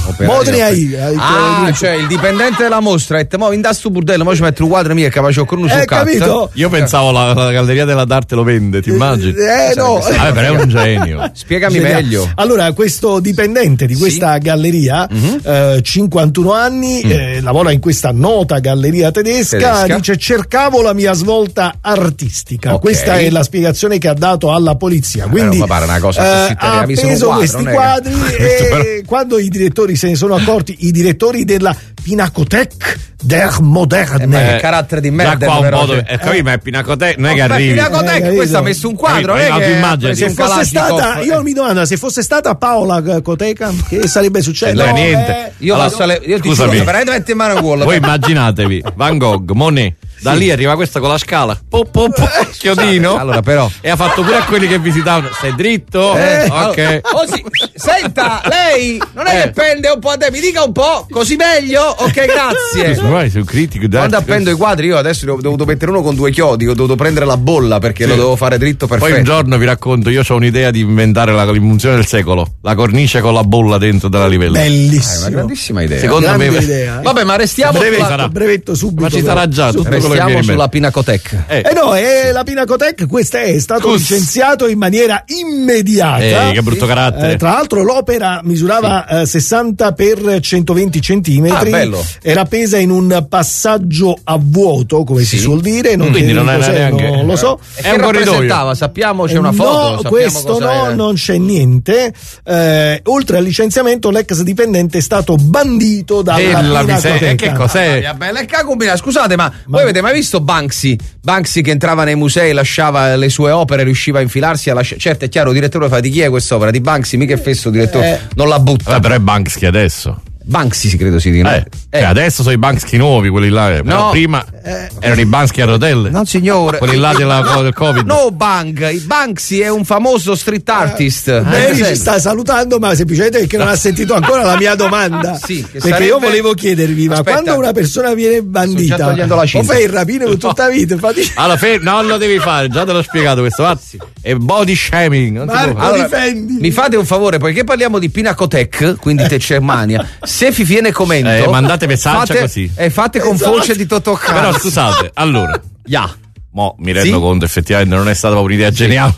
Cioè il dipendente della mostra e mo in da sto burdello, mo ci metto un quadro mio e capace con uno sul
capito?
Io pensavo la galleria della d'arte lo vende, ti immagini?
No.
Però è un genio.
Spiegami meglio.
Allora, questo dipendente di questa galleria, 51 anni, lavora in questa nota galleria tedesca, dice: cercavo la mia svolta artistica. Okay. Questa è la spiegazione che ha dato alla polizia. Quindi
mi pare una cosa
ha appeso questi quadri e quando i direttori se ne sono accorti, i direttori della Pinacothek der Moderne,
carattere di merda,
ma è Pinacothek, non è che arrivi.
Pinacothek, questo ha messo un quadro,
se fosse stata, io mi domando, se fosse stata Paola Coteca, che sarebbe successo?
Niente.
Io ti giuro, veramente metti in mano culo.
Voi immaginatevi Van Gogh, Monet, Da lì arriva questo con la scala, chiodino.
Allora però.
E ha fatto pure a quelli che visitavano. Stai dritto? Ok.
Senta, lei non è che pende un po' a te, mi dica un po', così meglio? Ok, grazie.
Vai, sei un critico, dai.
Quando appendo i quadri, io adesso ne ho dovuto mettere uno con 2 chiodi, ho dovuto prendere la bolla perché lo devo fare dritto perfetto.
Poi un giorno vi racconto, io ho un'idea di inventare l'invenzione del secolo, la cornice con la bolla dentro della livella.
Bellissimo.
Una grandissima idea.
Secondo me
idea.
Vabbè, ma restiamo
brevetto subito.
Ma ci sarà già tutto quello che
restiamo sulla Pinacotec.
No, è la Pinacotec, questa è stato licenziato in maniera immediata.
Che brutto carattere.
Tra l'altro l'opera misurava 60 per 120 centimetri. Era pesa in un passaggio a vuoto, come si suol dire.
Quindi non era neanche.
Non lo so.
È un corridoio. Sappiamo, c'è una foto.
No, questo non c'è niente. Oltre al licenziamento, l'ex dipendente è stato bandito dalla Pinacotec.
Che cos'è?
Scusate, ma voi avete mai visto Banksy? Banksy che entrava nei musei, lasciava le sue opere, riusciva a infilarsi a lasciare. Certo, è chiaro, il direttore fa: di chi è quest'opera? Di Banksy, mica è fesso direttore, non la butta.
Però è Banksy adesso.
Banksy credo si dica.
Adesso sono i Banksy nuovi, quelli là. Però prima erano i Banksy a rotelle.
No, signore.
Quelli là del Covid.
No, Banksy è un famoso street artist.
Mary ci sta salutando, ma semplicemente perché non ha sentito ancora la mia domanda. Perché io volevo chiedervi, ma quando una persona viene bandita, o fai il rapino per tutta la vita?
Allora, non lo devi fare, già te l'ho spiegato questo. È body shaming.
Allora, difendi.
Mi fate un favore, poiché parliamo di Pinacotec, quindi te Germania. Se vi viene commento,
mandate messaggio così.
Fate con voce di Totò Cazzo.
Però scusate, allora, mo mi rendo conto, effettivamente non è stata un'idea geniale.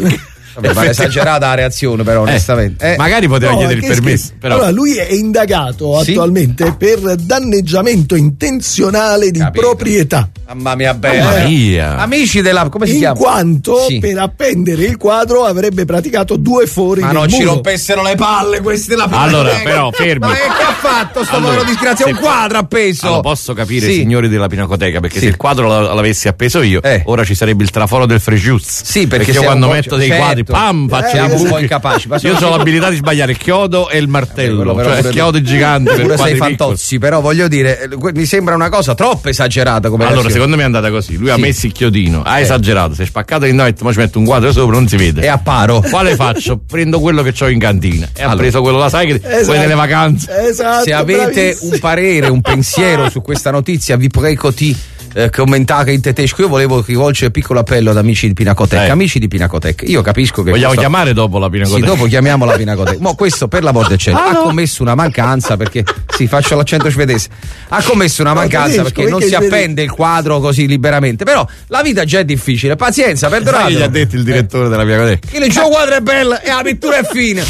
Ma è esagerata la reazione, però, onestamente.
Magari poteva chiedere il permesso. Però.
Allora, lui è indagato attualmente per danneggiamento intenzionale di proprietà.
Mamma mia, bella. Amici della. Come si chiama?
In quanto per appendere il quadro avrebbe praticato 2 fori.
Ma non ci rompessero le palle questi della Pinacotec.
Allora, però, fermi.
Ma che ha fatto sto povero disgraziato? Un quadro appeso.
Allora, posso capire, signori della Pinacoteca, perché se il quadro l'avessi appeso io, ora ci sarebbe il traforo del Frejus.
Sì, perché
io quando metto dei quadri, faccio
un po' incapaci.
Io ho l'abilità di sbagliare il chiodo e il martello, cioè il chiodo gigante per
sei fantozzi, però voglio dire, mi sembra una cosa troppo esagerata come
allora secondo me è andata così, lui ha messo il chiodino, ha esagerato, si è spaccato il noite, ma ci metto un quadro sopra, non si vede
e apparo.
Quale faccio? Prendo quello che ho in cantina e ha preso quello là, sai che poi nelle vacanze.
Se avete un parere, un pensiero su questa notizia, vi prego commentare in tedesco. Io volevo rivolgere piccolo appello ad amici di Pinacotec. Amici di Pinacotec, io capisco che
vogliamo chiamare dopo la Pinacotec.
Sì, dopo chiamiamo la Pinacotec. Ma questo per l'amor del cielo ha commesso una mancanza, perché faccio l'accento svedese. Ha commesso una mancanza perché non si appende il quadro così liberamente. Però la vita già è difficile, pazienza, perdonate.
Gli ha detto il direttore della Pinacotec.
Il suo quadro è bello e la pittura è fine.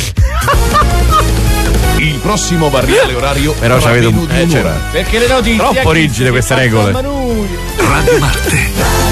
Il prossimo variale orario
però c'avete
un'ora.
Perché le notizie
troppo rigide queste regole.
Radio Marte.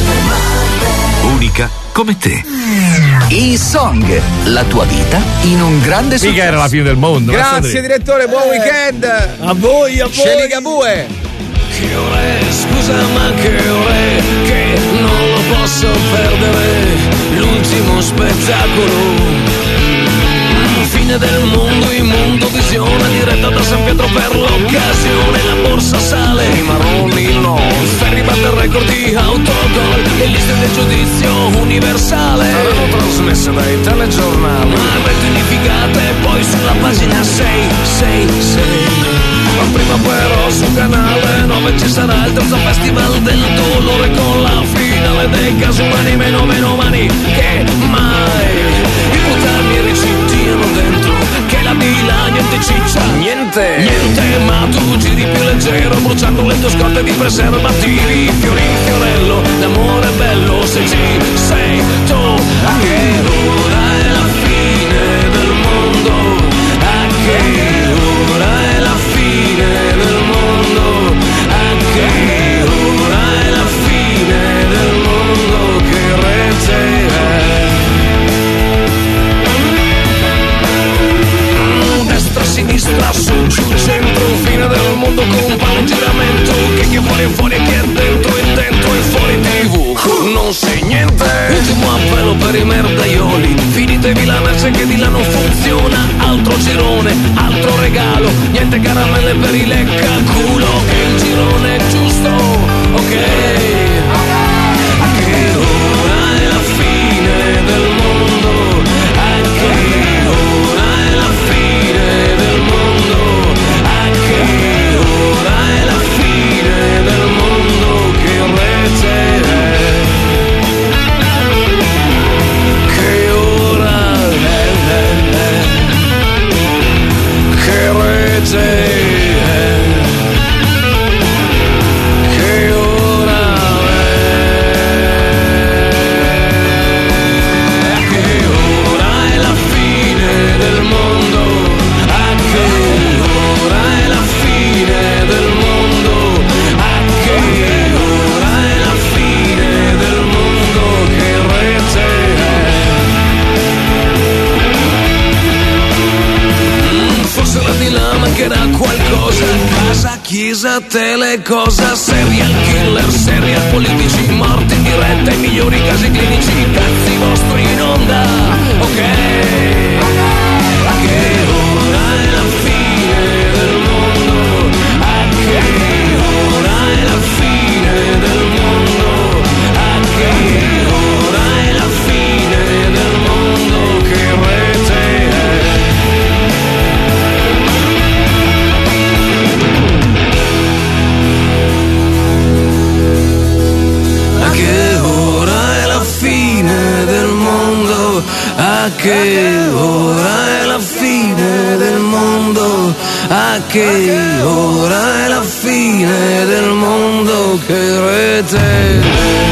Unica come te.
E-Song, la tua vita in un grande successo.
Mica era la fine del mondo.
Grazie direttore, buon weekend.
A voi.
Sceligabue.
Che ore, scusa ma che ore, che non lo posso perdere, l'ultimo spettacolo. Fine del mondo, immondo, visione diretta da San Pietro per l'occasione. La borsa sale, i marroni no, il ferri batte il record di autogol, le liste del giudizio universale saranno trasmesse dai telegiornali, ma ben unificate poi sulla pagina 666. Ma prima però sul canale 9 ci sarà il terzo festival del dolore con la finale dei Casumani, meno mani che mai. I puttani recittiano dentro che la Mila niente ciccia, niente, ma tu giri più leggero bruciando le tue scorte di preservativi, fiori in fiorello, l'amore è bello se ci sei tu. A che ora è la fine del mondo, a che ora è la fine del mondo, a che ora è la fine del mondo, che rete è. Sinistra, su, giù, centro, fine del mondo con palle in giramento, che fuori e fuori, che è dentro e dentro e è cosa seria, killer, serial, politici, morti in diretta, i migliori casi clinici, cazzi vostri in onda, ok? A che ora è la fine del mondo? A che ora è la fine del mondo? A che ora è la fine del mondo? Che rete è? A che ora è la fine del mondo? A che ora è la fine del mondo? A che ora è la fine del mondo? Che rete è?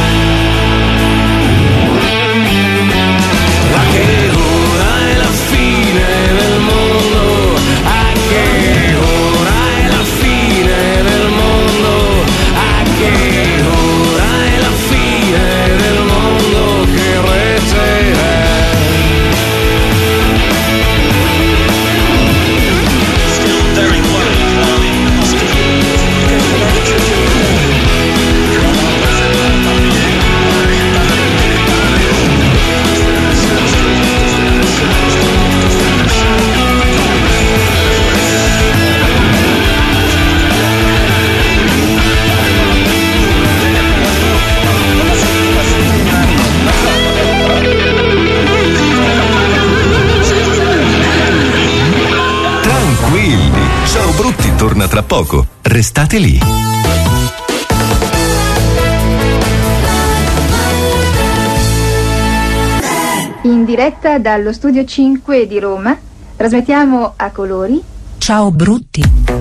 A che ora è la fine del mondo? A che ora è la fine del mondo? A che ora è la fine del mondo? Che rete è?
Tranquilli, Ciao Brutti torna tra poco. Restate lì.
In diretta dallo studio 5 di Roma, trasmettiamo a colori.
Ciao Brutti.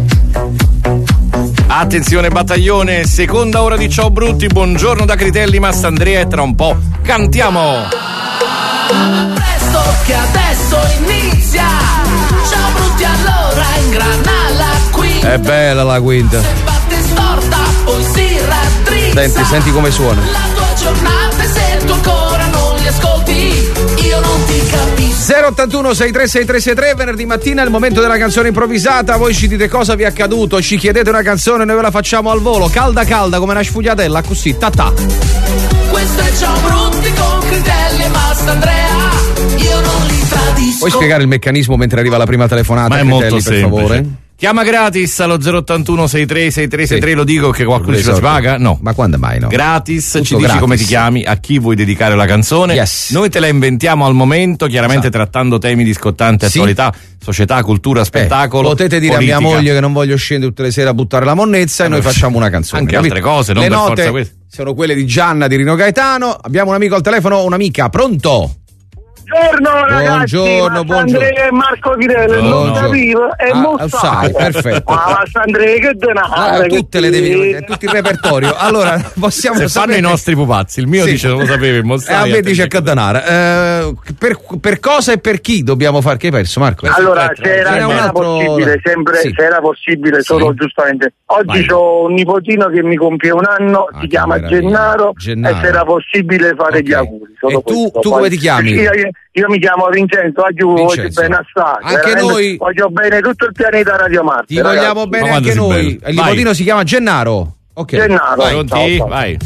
Attenzione battaglione, seconda ora di Ciao Brutti, buongiorno da Critelli Mastandrea e tra un po' cantiamo.
Presto che adesso inizia. Ciao Brutti, allora ingrana la quinta.
È bella la quinta.
Se batte storta poi si raddrizza.
Senti come suona.
La tua giornata e se tu ancora non li ascolti io non ti capisco.
081 636363, venerdì mattina è il momento della canzone improvvisata. Voi ci dite cosa vi è accaduto, ci chiedete una canzone, noi ve la facciamo al volo, calda calda come una sfugliatella, così ta.
Questo è Ciao Brutti con Critelli e Mastandrea. Io non li tradisco.
Puoi spiegare il meccanismo mentre arriva la prima telefonata?
Ma è
Critelli,
molto
per
semplice.
favore.
Chiama gratis allo 081 636363,
Sì.
lo dico che qualcuno ci
Esatto.
paga? No.
Ma quando mai no?
Gratis,
Tutto
ci dici
gratis.
come ti chiami, a chi vuoi dedicare la canzone.
Yes.
Noi te la inventiamo al momento, chiaramente trattando temi di scottante
Sì.
attualità, società, cultura, spettacolo.
Potete dire
politica.
a mia moglie che non voglio scendere tutte le sere a buttare la monnezza e noi facciamo una canzone.
Anche
capito?
altre cose, non
le
per
note
forza queste.
sono quelle di Gianna di Rino Gaetano. Abbiamo un amico al telefono, un'amica, pronto?
Buongiorno ragazzi,
Buongiorno.
Andrea e Marco Ghirelli, non capivo e non
sai, perfetto.
Ma Andrea che denaro,
Tutte le devi, tutto il repertorio. Allora, possiamo
Se fanno
sapere
i nostri pupazzi, il mio
Sì.
dice non lo sapevo,
a me dice che denaro. Per cosa e per chi dobbiamo fare? Che hai perso, Marco?
Allora, se era
un altro-
possibile, sempre
Sì.
se era possibile, solo giustamente. Oggi
Vai.
ho un nipotino che mi compie un anno, si chiama
meraviglia.
Gennaro,
Gennaro.
e se era possibile fare gli auguri. Solo
E tu
questo.
come
Poi-
ti chiami?
Io mi chiamo Vincenzo, voglio
Vincenzo.
bene assai.
Anche
veramente
noi-
voglio bene tutto il pianeta Radio Marte.
Ti vogliamo
ragazzi.
bene anche noi. Il nipotino si chiama Gennaro. Ok.
Gennaro.
Vai.
Pronti? Vai.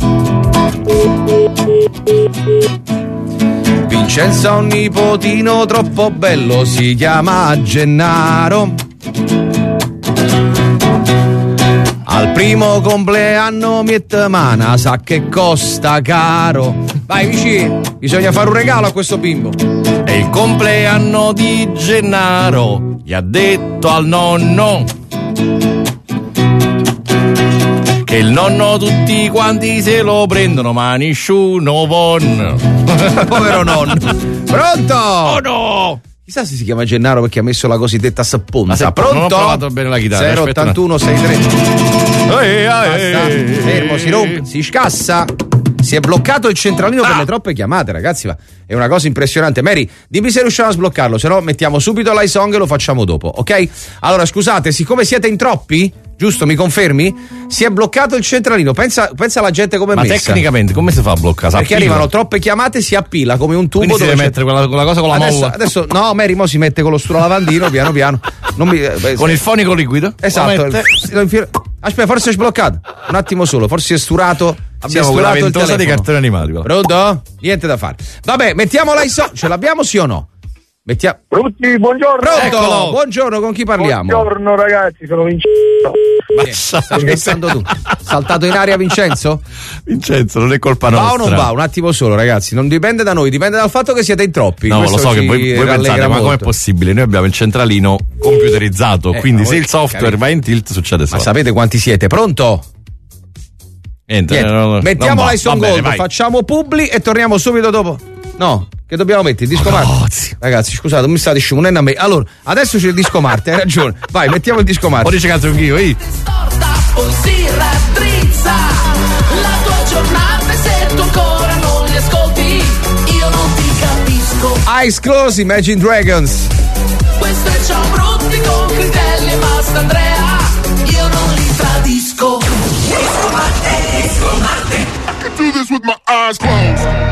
Vincenzo ha un nipotino troppo bello, si chiama Gennaro. Al primo compleanno mette mana, sa che costa caro. Vai vicino, bisogna fare un regalo a questo bimbo.
È il compleanno di Gennaro, gli ha detto al nonno che il nonno tutti quanti se lo prendono, ma nessuno von.
Povero nonno. Pronto?
Oh no!
Chissà se si chiama Gennaro perché ha messo la cosiddetta sapponza.
Ma se
Pronto?
non ho provato bene la chitarra.
081 63. Basta,
Ehi.
fermo, si rompe, si scassa. Si è bloccato il centralino per le troppe chiamate, ragazzi. Ma è una cosa impressionante. Mary, dimmi se riusciamo a sbloccarlo, se no mettiamo subito l'iSong e lo facciamo dopo, ok? Allora, scusate, siccome siete in troppi, giusto, mi confermi? Si è bloccato il centralino. Pensa alla gente come
Ma
messa.
tecnicamente come si fa a bloccare?
Perché arrivano troppe chiamate, si appila come un tubo.
Quindi si
dove
deve
c'è-
mettere quella cosa con la molla.
Adesso no, Mary mo si mette con lo strulavandino piano piano. Non mi,
Con il fonico liquido?
Esatto.
Lo mette.
Lo infila- Aspetta, forse è sbloccato. Un attimo solo, forse si è sturato.
Abbiamo quella ventosa dei cartoni animati.
Pronto? Niente da fare. Vabbè, mettiamola in ce l'abbiamo sì o no?
Pronti, buongiorno.
Pronto?
Eccolo.
Buongiorno, con chi parliamo?
Buongiorno ragazzi, sono Vincenzo.
Stai scherzando tu? Saltato in aria Vincenzo?
Vincenzo, non è colpa
Va
nostra.
o non va? Un attimo solo, ragazzi. Non dipende da noi, dipende dal fatto che siete in troppi.
No,
Questo
lo so che
ci
voi pensate, ma
molto.
com'è possibile? Noi abbiamo il centralino computerizzato, quindi se il software va in tilt succede solo.
Ma sapete quanti siete? Pronto?
Niente.
Mettiamola in Son Gold, facciamo Publi e torniamo subito dopo. No, che dobbiamo mettere? Il disco Marte. Ragazzi, scusate, non mi state scimunendo a me. Allora, adesso c'è il disco Marte, hai ragione. Vai, mettiamo il disco Marte.
Poi dice cazzo anch'io,
Poi si raddrizza la tua giornata e se tu ancora non li ascolti io non ti capisco.
Eyes Closed, Imagine Dragons.
Questo è Ciao Brutti con Critelli e Mastandrea, io non li tradisco. Disco Marte, disco Marte.
I can do this with my eyes closed.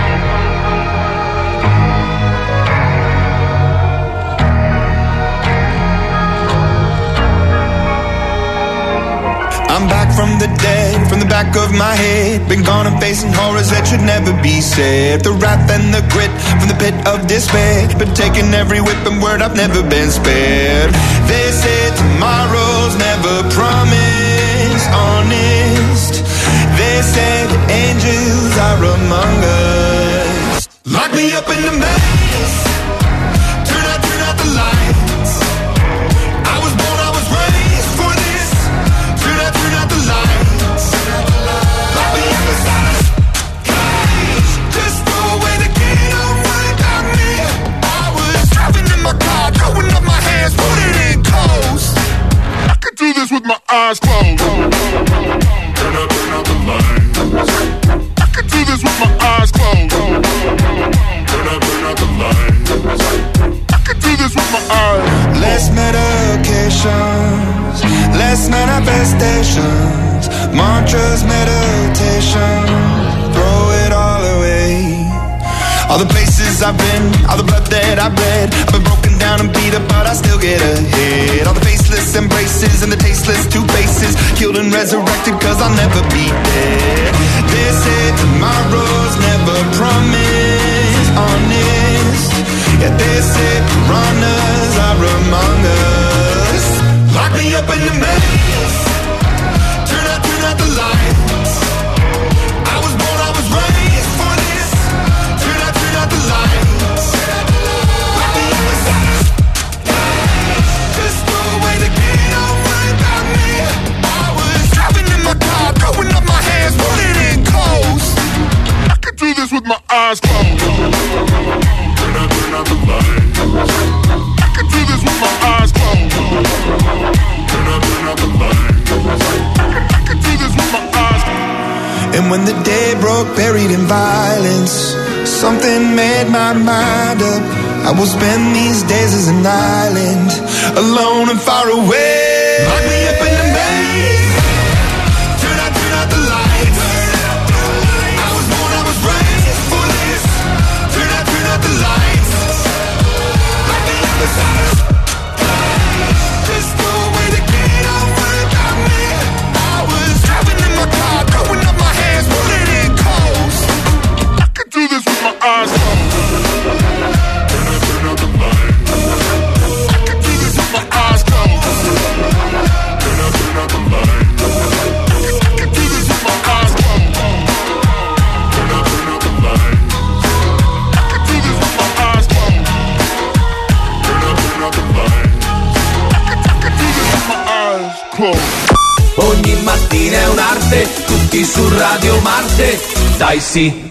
I'm back from the dead, from the back of my head. Been gone and facing horrors that should never be said. The wrath and the grit from the pit of despair. Been taking every whip and word, I've never been spared. They said tomorrow's never promised, honest. They said angels are among us. Lock me up in the maze. Turn out the lights. I was born, I was raised for this. Turn out the lights. Lock me up inside a cage. Just throw away the key, don't worry about me. I was driving in my car, throwing up my hands, put it in coast. I could do this with my eyes closed. Turn out the lights. I could do this with my eyes closed. Turn out the lights. I could do this with my eyes. Less medications, less manifestations, mantras, meditation, throw it all away. All the places I've been, all the blood that I've bled, I've been broken down and beat up, but I still get ahead. All the faceless embraces and the tasteless two faces, killed and resurrected cause I'll never be dead. They said tomorrow's never promised, honest. Yeah, they said piranhas are among us. Lock me up in the maze. Turn out the lights. I was born, I was raised for this. Turn out the lights. Lock me up inside a cage. Just throw away the key, don't worry about me. I was driving in my car, throwing up my hands, put it in coast. I could do this with my eyes closed. Turn out the lights. I could do this with my eyes closed. Turn out the lights. I could do this with my eyes closed. And when the day broke, buried in violence, something made my mind up. I will spend these days as an island, alone and far away. Lock me up in the maze. Turn out the lights. I was born, I was raised for this. Turn out the lights. Lock me up inside a cage. Just throw away the key, don't worry about me. I was driving in my car, throwing up my hands, put it in coast. I could do this with my eyes closed. Turn out the lights. I could do this with my eyes closed. Turn out the lights. I could do this with my eyes closed. Turn out the lights. I could do this with my eyes closed. Turn out the lights. I could do this with my eyes closed.
Ogni mattina è un'arte, tutti su Radio Marte, dai sì.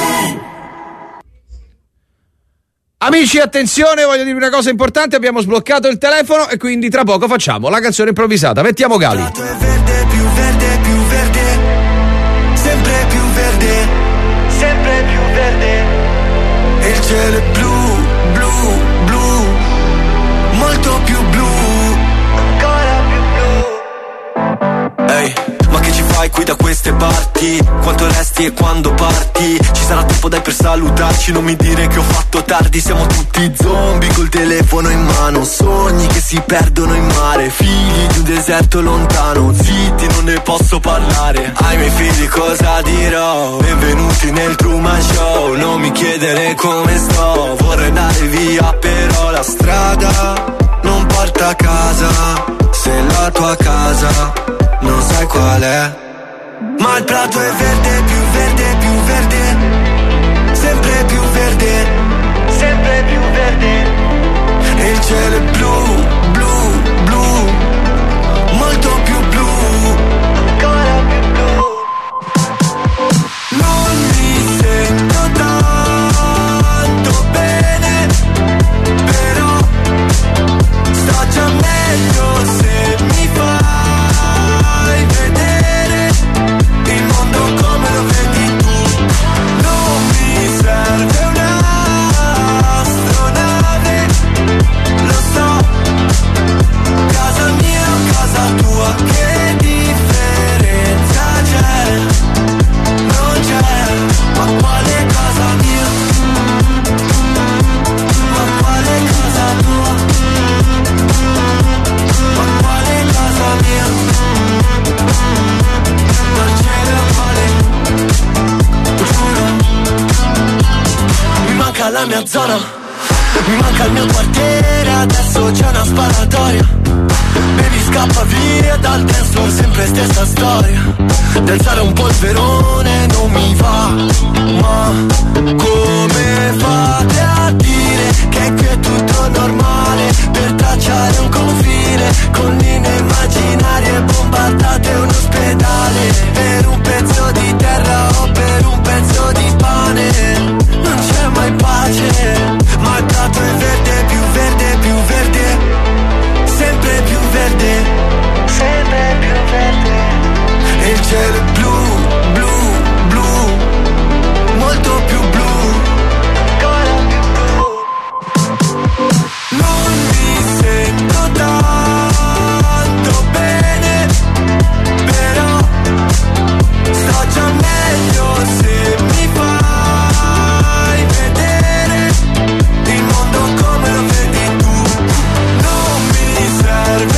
Amici, attenzione, voglio dire una cosa importante, abbiamo sbloccato il telefono e quindi tra poco facciamo la canzone improvvisata. Mettiamo Gali.
Verde, più verde, più verde, sempre più verde, sempre più verde. E il cielo è blu, blu, blu, molto più blu, ancora più blu.
Ehi, ma che ci fai qui da queste parti? parti, quanto resti e quando parti. Ci sarà tempo dai per salutarci, non mi dire che ho fatto tardi. Siamo tutti zombie col telefono in mano, sogni che si perdono in mare, figli di un deserto lontano. Zitti, non ne posso parlare, ai miei figli cosa dirò? Benvenuti nel Truman Show, non mi chiedere come sto. Vorrei andare via però la strada non porta a casa. Se la tua casa non sai qual è, ma il prato è verde, più verde, più verde, sempre più verde, sempre più verde. E il cielo è blu, blu, blu, molto più blu, ancora più blu. Non mi sento tanto bene, però sto già meglio se mi fai vedere il mondo come lo vedi tu. Non mi serve un'astronave, lo so, casa mia o casa tua, che differenza c'è? Non c'è, ma quale casa mia? Ma quale casa tua? Ma quale casa mia? Non c'è da quale, giuro. Mi manca la mia zona, mi manca il mio quartiere, adesso c'è una sparatoria. Baby scappa via dal dance floor, sempre stessa storia. D'alzare un polverone non mi va, ma come fate a dire che qui è tutto normale? Per tracciare un confine con linee immaginarie, bombardate un ospedale per un pezzo di terra o per un pezzo di pane. Non c'è mai pace, ma il prato è verde, più verde, più verde, sempre più verde, sempre più verde. E il cielo è blu, blu, blu, molto più blu, ancora più blu. Non mi sento tanto bene, però sto già meglio se mi fai vedere il mondo come lo vedi tu. Non mi serve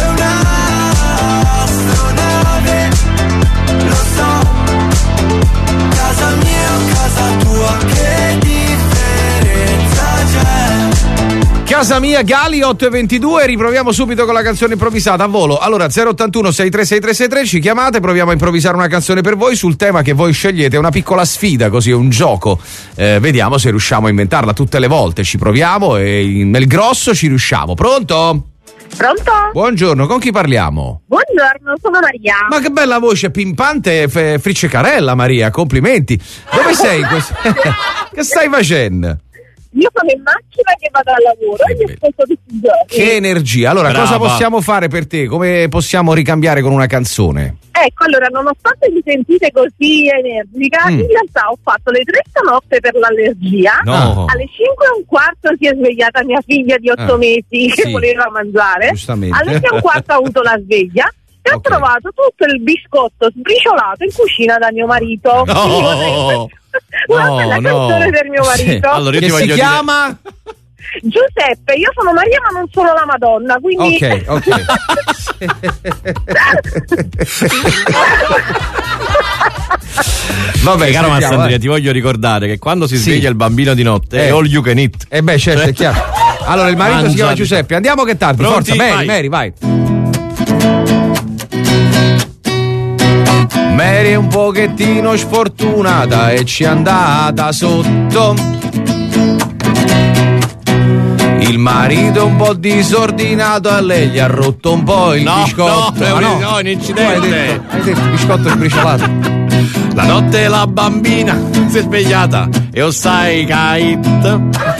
un'astronave, lo so, casa mia o casa tua, che differenza c'è?
Casa mia, Gali 8:22, riproviamo subito con la canzone improvvisata a volo. Allora 081 636363, ci chiamate, proviamo a improvvisare una canzone per voi sul tema che voi scegliete, una piccola sfida, così un gioco, vediamo se riusciamo a inventarla tutte le volte, ci proviamo e nel grosso ci riusciamo. Pronto?
Pronto?
Buongiorno, con chi parliamo?
Buongiorno, sono Maria.
Ma che bella voce pimpante e friccecarella, Maria, complimenti. Dove sei? Che stai facendo?
Io sono in macchina che vado al lavoro e mi ascolto tutti i giorni.
Che energia! Allora,
Brava.
cosa possiamo fare per te? Come possiamo ricambiare con una canzone?
Ecco, allora, nonostante mi sentite così energica, in realtà ho fatto le 3 stanotte per l'allergia.
No.
Alle 5:15 si è svegliata mia figlia di 8 mesi che
Sì.
voleva mangiare.
Giustamente.
Alle 6:15 ho avuto la sveglia. E ho trovato tutto il biscotto sbriciolato in cucina da mio marito.
No.
Quindi una bella canzone per mio marito.
Allora, io
Che
ti
si
voglio
chiama?
Giuseppe, io sono Maria ma non sono la Madonna, quindi...
Ok. Vabbè,
Caro
sentiamo,
Massandria, ti voglio ricordare che quando si
Sì.
sveglia il bambino di notte è all you can eat.
beh, certo, è chiaro. Allora, il marito si chiama
Mangia.
Giuseppe. Andiamo che tardi,
Pronti?
forza.
Vai.
Mary, vai. Mary è un pochettino sfortunata e ci è andata sotto. Il marito è un po' disordinato, a lei gli ha rotto un po' il biscotto.
No, è un incidente.
Hai detto biscotto sbriciolato.
La notte la bambina si è svegliata e o sai kite.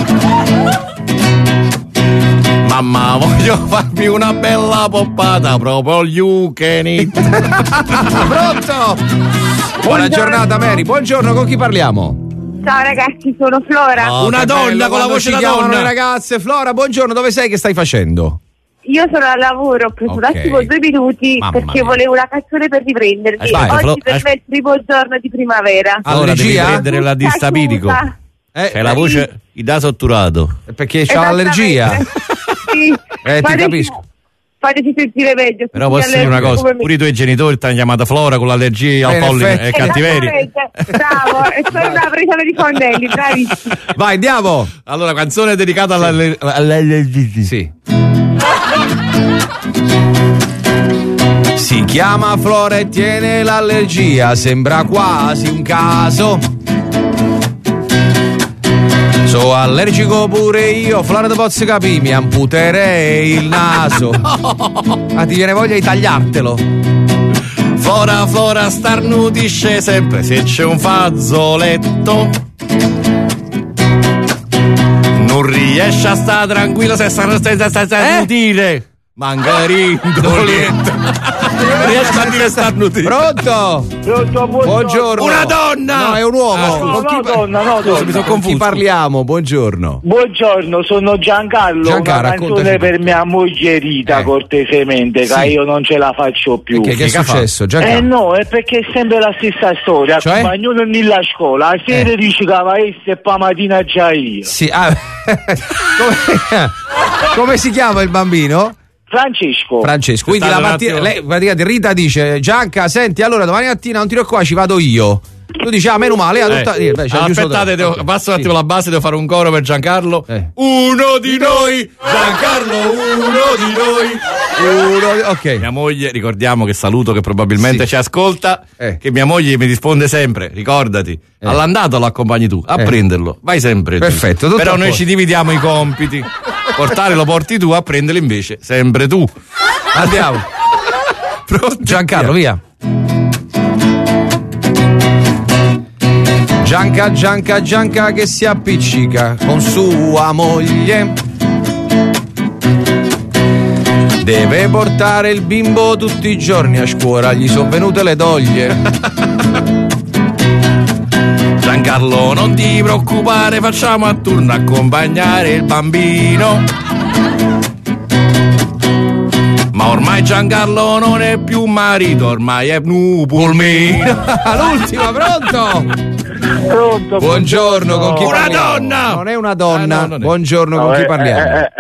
Mamma, voglio farmi una bella poppata, proprio all you can eat.
Pronto? Buona giornata, Mary. Buongiorno, con chi parliamo?
Ciao ragazzi, sono Flora.
Una donna con la voce
da
da donna.
donna.
Le ragazze. Flora, buongiorno, dove sei? Che stai facendo?
io sono al lavoro, ho preso un attimo 2 minuti perché volevo una canzone per riprendermi. Oggi per me è il primo giorno di primavera.
Allora devi prendere l'antistabilico. C'è la voce da sotturato.
Perché c'ha l'allergia.
Sì.
Ti capisco.
Fateci sentire meglio.
Però posso dire una cosa, pure i tuoi genitori ti hanno chiamata Flora con l'allergia al polline e cattiveria.
Bravo, e sono una presa di fondelli, bravissimo.
Vai, andiamo.
Allora, canzone dedicata all'allergia.
Sì. Si chiama Flora e tiene l'allergia, sembra quasi un caso. So allergico pure io, Flora, te posso capire, mi amputerei il naso. Ma ti viene voglia di tagliartelo.
Flora starnutisce sempre se c'è un fazzoletto. Non riesce a stare tranquillo se sta starnutire. Mangarindolietto. Riesco a dire starnutire.
Pronto? Buongiorno.
Una donna.
No, è un uomo.
No, donna.
Mi sono confuso. Chi parliamo? Buongiorno.
Buongiorno, sono Giancarlo. Una canzone per mia moglie Rita, cortesemente, che io non ce la faccio più.
Che è successo? Giancarlo?
No, è perché è sempre la stessa storia.
Cioè?
Ognuno nella scuola, a sera dice che va e poi mattina già io.
Sì, come si chiama il bambino?
Francesco,
quindi la mattina lei, praticamente Rita dice: Gianca, senti, allora domani mattina non tiro qua, ci vado io. Tu dici, meno male,
aspettate, passo un attimo la base, devo fare un coro per Giancarlo. Uno di noi, Giancarlo, uno di noi.
Ok.
Mia moglie, ricordiamo che saluto, che probabilmente ci ascolta, che mia moglie mi risponde sempre, ricordati, all'andato lo accompagni tu, a prenderlo, vai sempre
perfetto,
tu. Però noi ci dividiamo i compiti, portare lo porti tu, a prenderlo invece sempre tu.
Andiamo. Giancarlo, via. Gianca che si appiccica con sua moglie. Deve portare il bimbo tutti i giorni a scuola, gli sono venute le doglie.
Giancarlo, non ti preoccupare, facciamo a turno accompagnare il bambino. Ma ormai Giancarlo non è più marito, ormai è pulmino.
L'ultima, pronto? Buongiorno, con chi parliamo?
Donna!
Non è una donna. Buongiorno, con chi parliamo?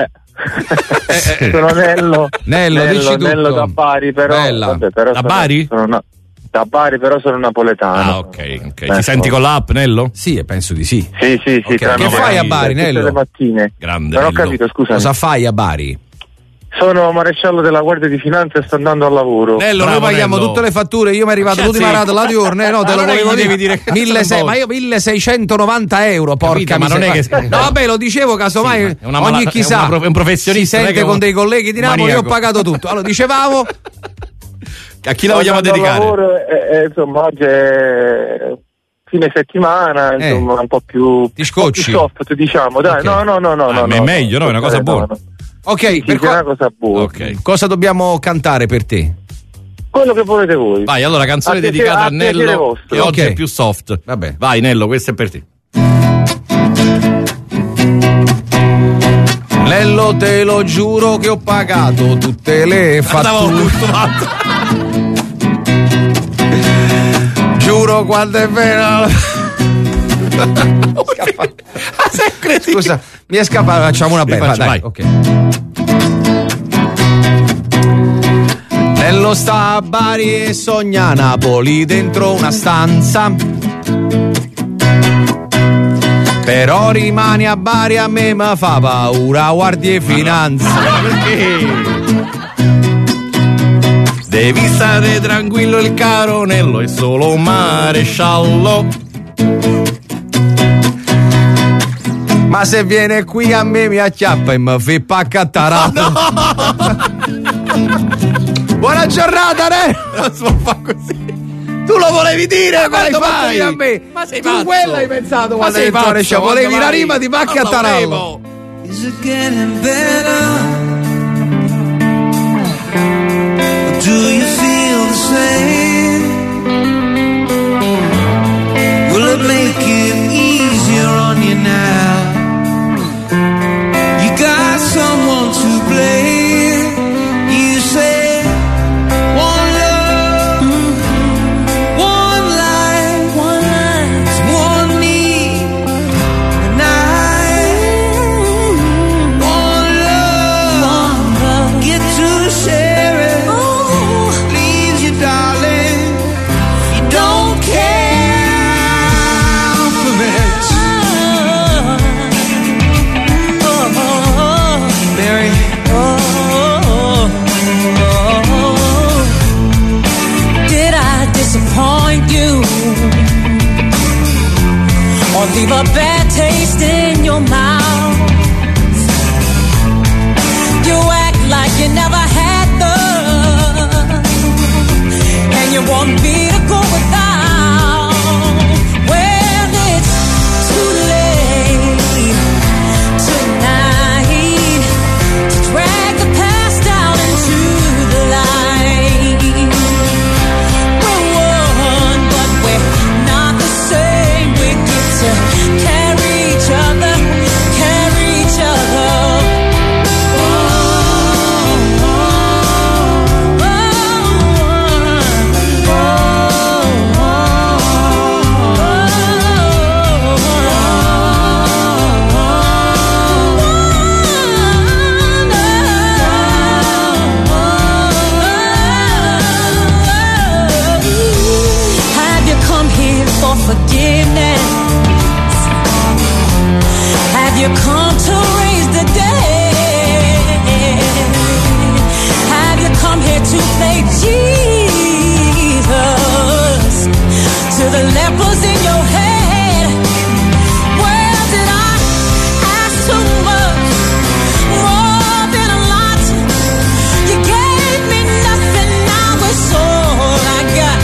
Sono Nello.
Nello, dici tutto.
Nello da Bari, però. Vabbè, però
da Bari?
Da Bari, però sono napoletano.
Ah, ok. Ti senti con l'app, Nello?
Sì, penso di sì.
Sì.
Okay. Che fai a Bari, Nello?
Tutte le mattine.
Grande.
Non ho capito, scusa.
Cosa fai a Bari?
Sono maresciallo della Guardia di Finanza e sto andando al lavoro.
Nello, noi paghiamo tutte le fatture. Io mi è arrivato l'ultima rata la diurne. No, te lo volevo dire. 1690 euro, porca
ma non è che.
No, vabbè, lo dicevo, casomai ogni chissà
è un professionista.
Si sente con dei colleghi di Napoli. Io ho pagato tutto. Allora, dicevamo,
a chi la vogliamo dedicare?
Lavoro, insomma, oggi è fine settimana, insomma, un po' più.
Ti scocci?
Più soft, diciamo. Dai,
okay.
No.
È meglio, no? È una cosa buona.
Ok, per una cosa buona.
Okay.
Cosa dobbiamo cantare per te?
Quello che volete voi.
Vai, allora, canzone dedicata a Nello, che oggi è più soft.
Vabbè.
Vai, Nello, questo è per te.
Nello, te lo giuro che ho pagato tutte le fatture. Giuro quando è vero. Scusa, mi è scappato, facciamo una bella, dai.
Vai.
Ok. Nello sta a Bari e sogna Napoli dentro una stanza. Però rimani a Bari, a me mi fa paura, Guardia e Finanza.
Perché? Devi stare tranquillo, il caro Nello è solo un maresciallo.
Ma se viene qui a me mi acchiappa e mi fa paccattarato. Buona giornata, non si può fare così. Tu lo volevi dire quando fai a me?
Ma sei
tu
pazzo?
Quello hai pensato quando
sei pazzo?
Cioè, volevi la rima di paccattarato.
Is it getting better? Or do you feel the same? Will it make it easier on you now? You got someone to blame. or leave a bad taste in your mouth. You act like you never had love, and you want me to go without. Well, it's too late tonight to drag the past down into the light. We're one, but we're not the same. We get to carry each other, carry each other. Forgiveness. Have you come to raise the dead? Have you come here to play Jesus to the lepers in your head? Well, did I ask too much? More than a lot. You gave me nothing, now it's all I got.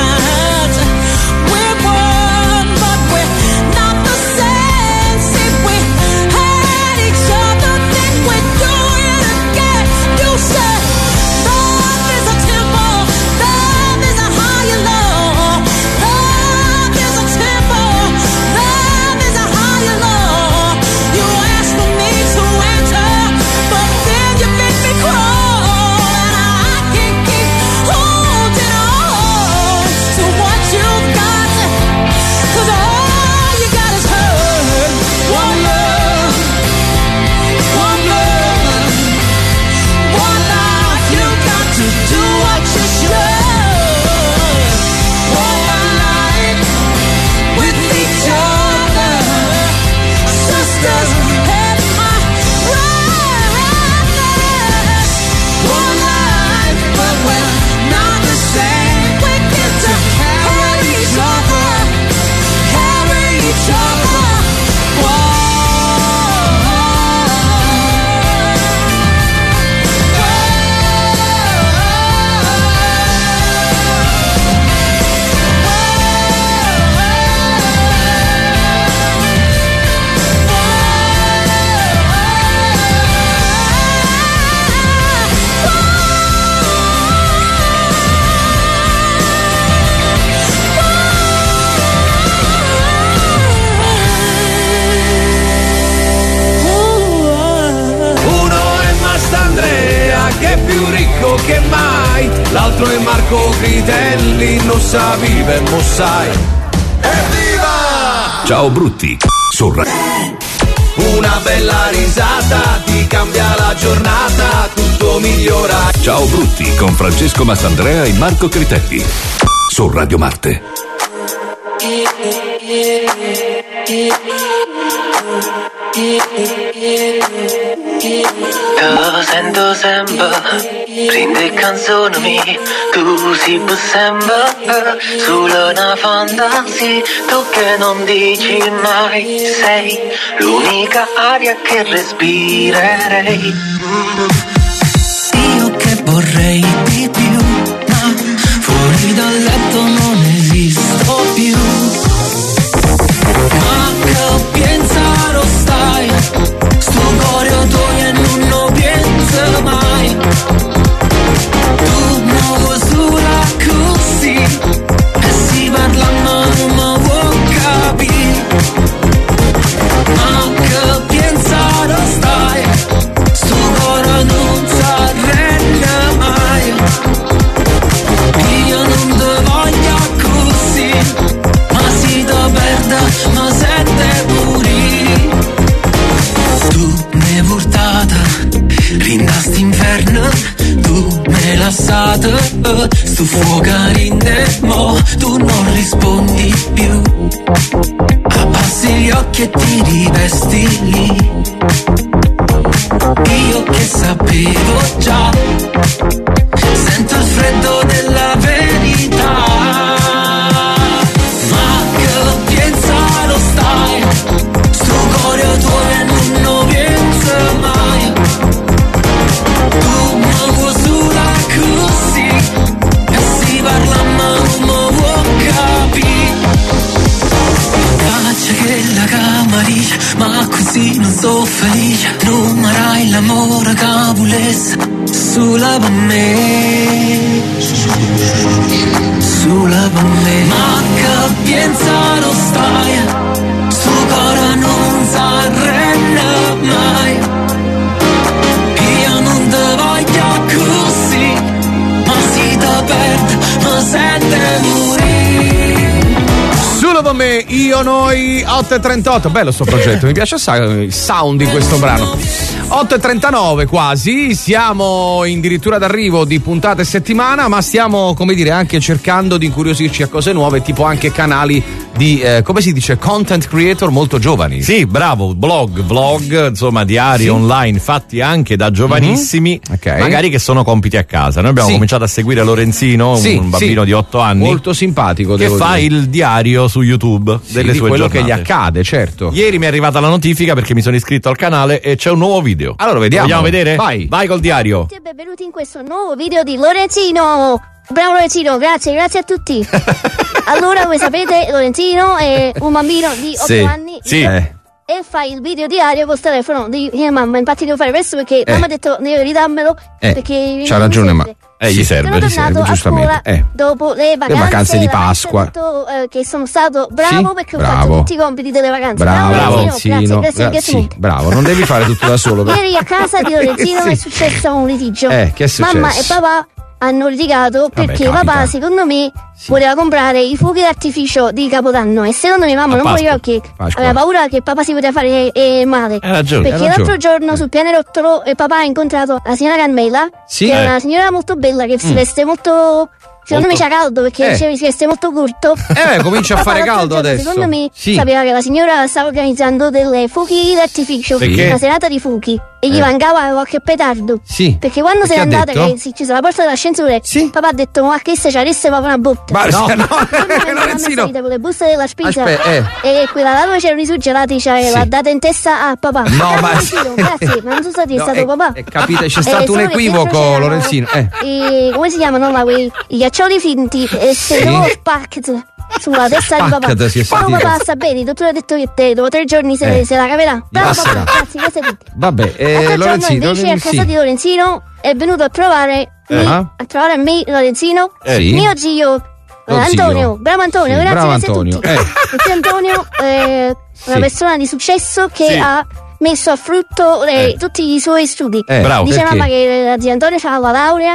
Che mai, l'altro è Marco Critelli, non sa vive, mo sai. Evviva!
Ciao Brutti, sorra.
Una bella risata ti cambia la giornata, tutto migliora.
Ciao Brutti con Francesco Mastandrea e Marco Critelli su Radio Marte.
Te sento sempre, prende canzoni, tu si può sempre, solo una fantasia, tu che non dici mai, sei l'unica aria che respirerei. Io che vorrei di più, ma fuori dal letto non esisto più. Ma che pensare stai, sto cuore tuo e non lo penso mai. Tu muovo sola così, e si parla ma non mi vuoi capire. Ma che pensare stai, sto cuore non si arrende mai. Io non ti voglio così, ma si ti perde, ma sente morire. Tu mi portata, rindasti inferno, tu me lasciata, sto fuoco rinde, mo tu non rispondi più. Abbassi gli occhi e ti rivesti lì. Io che sapevo già, sento il freddo della verità. Ma che pensa lo stai, la camariglia, ma così non sto felice. Non marai l'amore che volesse sulla per me, sulla per me. Ma che pensa non stai, sto cuore non si arrende mai. Io non te voglio così, ma si te perde, mi sente morire.
Solo per me, io, noi, 8:38. Bello sto progetto, mi piace assai il sound di questo brano. 8:39 quasi, siamo addirittura d'arrivo di puntate settimana, ma stiamo, come dire, anche cercando di incuriosirci a cose nuove, tipo anche canali di, come si dice, content creator molto giovani.
Sì, bravo, vlog, insomma, diari online fatti anche da giovanissimi, magari che sono compiti a casa. Noi abbiamo cominciato a seguire Lorenzino, un bambino di 8 anni.
Molto simpatico,
che fa dire il diario su YouTube delle sue
quello
giornate.
Che gli accade, certo.
Ieri mi è arrivata la notifica perché mi sono iscritto al canale e c'è un nuovo video.
Allora vediamo.
Vogliamo vedere? Vai col diario.
Benvenuti in questo nuovo video di Lorenzino. Bravo Lorenzino, grazie a tutti. Allora, voi sapete, Lorenzino è un bambino di 8 anni.
Sì.
E fa il video diario col telefono di mia mamma. Infatti devo fare questo perché mamma ha detto devi ridammelo perché
c'ha ragione, ma
gli serve,
giustamente.
Dopo le
vacanze di Pasqua.
Detto, che sono stato bravo perché ho fatto tutti i compiti delle vacanze.
Bravo Lorenzino, grazie. Bravo, non devi fare tutto da solo.
Ieri a casa di Lorenzino è successo un litigio.
Che è successo?
Mamma e papà hanno litigato perché papà, secondo me, voleva comprare i fuochi d'artificio di Capodanno e secondo me mamma non voleva che aveva paura che papà si poteva fare male. Perché l'altro giorno sul pianerottolo papà ha incontrato la signora Carmela, che è una signora molto bella che si veste molto. Secondo me c'ha caldo perché si veste molto corto.
Comincia a fare caldo adesso.
Secondo me sapeva che la signora stava organizzando delle fuochi d'artificio, una serata di fuochi. E gli mancava qualche petardo. Perché quando se n'è andata, che si chiuse la porta dell'ascensore, papà ha detto: ma che se ci avesse proprio una botta.
Ma no,
Lorenzino. Con le buste della spesa e quella là dove c'erano i suggelati, l'ha data in testa a papà.
No, ma
grazie, ma non so se è stato papà.
Capite, c'è stato un equivoco, Lorenzino.
Come si chiamano là quei ghiaccioli finti? Packet sulla testa di papà. Però papà sta bene, il dottore ha detto che dopo 3 giorni se la caverà. Bravo papà, grazie, questo è tutto.
Vabbè,
Lorenzino invece a casa di Lorenzino è venuto a trovare me, Lorenzino, mio zio Antonio. Bravo Antonio, grazie a tutti. Perché Antonio è una persona di successo che ha messo a frutto tutti i suoi studi. Dice mamma che la zia Antonio ha la laurea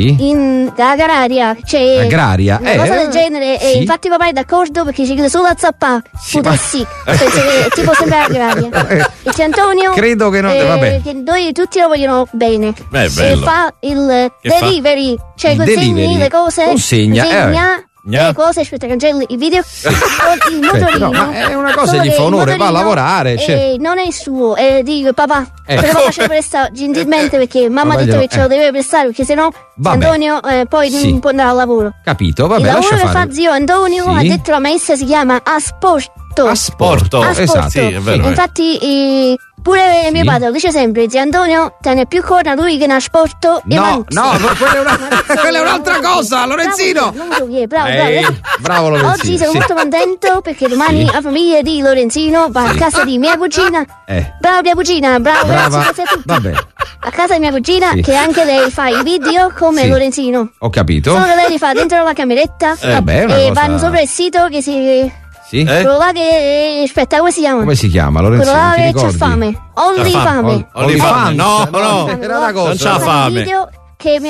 in agraria, cioè
agraria,
una cosa del genere, e infatti papà è d'accordo perché ci chiede solo a zappà penso che tipo sembra agraria. E zia Antonio credo che non che noi tutti lo vogliono bene. E fa il delivery, cioè consegni le cose, consegna le cose, aspetta, cancelli i video con il motorino.
No, è una cosa che gli fa onore, va a lavorare.
Non è suo, dico papà, però papà ce lo presta gentilmente perché mamma ha detto che ce lo deve prestare perché sennò Antonio poi non può andare al lavoro.
Capito, vabbè.
Il lavoro che fa zio Antonio, ha detto la maestra, si chiama Asporto.
Esatto, sì, è vero.
Infatti pure mio padre lo dice sempre: zio Antonio tiene più corna lui che un asporto.
No, quella è un'altra cosa, Lorenzino. Bravo Lorenzino.
Oggi sono molto contento perché domani la famiglia di Lorenzino va a casa di mia cugina. Brava mia cugina, grazie a tutti.
Vabbè.
A casa di mia cugina, che anche lei fa i video come Lorenzino.
Ho capito.
Solo che lei li fa dentro la cameretta e vanno sopra il sito che si... quello là che aspetta, come si chiama?
Come si chiama, Lorenzino?
Quello là che c'ha fame.
Onlyfame. No,
era una cosa. Non c'ha fame. Video che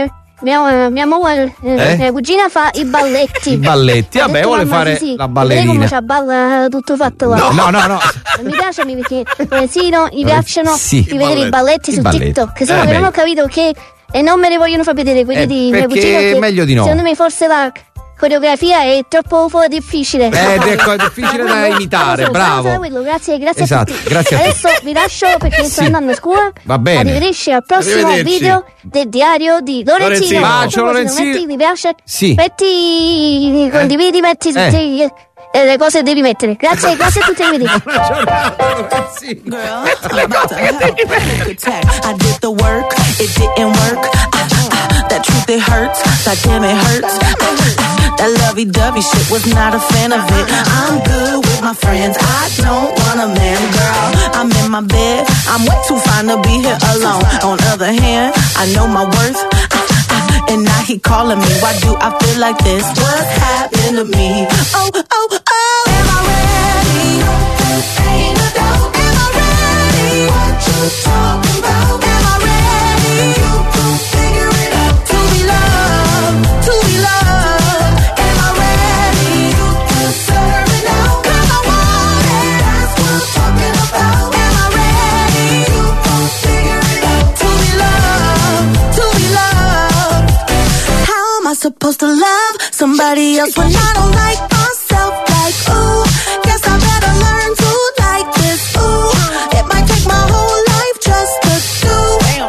mia moglie, mia cugina fa i balletti.
I balletti, vabbè, vuole fare la ballerina.
Come c'ha balla tutto fatto là.
No.
Mi piace perché Lorenzino gli piacciono di vedere i balletti su TikTok. Che solo che non ho capito che e non me ne vogliono far vedere quelli di mia cugina.
Perché è meglio di no.
Secondo me forse la coreografia è troppo difficile.
È difficile da imitare, bravo.
Grazie
esatto,
a tutti.
Grazie a
Adesso vi lascio perché sto andando a scuola.
Va bene.
Arrivederci al prossimo video del diario di Lorenzino.
Bacio Lorenzino.
Metti, mi piace. Metti, condividi, metti tutti le cose devi mettere. Grazie a tutti, arrivederci.
I did the work, it didn't work. that truth, it hurts. God damn, it hurts. That lovey-dovey shit, was not a fan of it. I'm good with my friends, I don't want a man, girl. I'm in my bed, I'm way too fine to be here alone. On other hand, I know my worth, and now he calling me. Why do I feel like this? What's happened to me? Oh, oh, oh. Am I ready? Ain't no doubt. Am I ready? What you talking about? Am I ready? You can figure it out. To be loved, to be loved. Am I ready? You deserve it now. 'Cause I want it. That's what I'm talking about. Am I ready? You can figure it out. To be loved, to be loved. How am I supposed to love somebody else when I don't like myself? Like, ooh, guess I better learn to like this. Ooh, it might take my whole life just to do.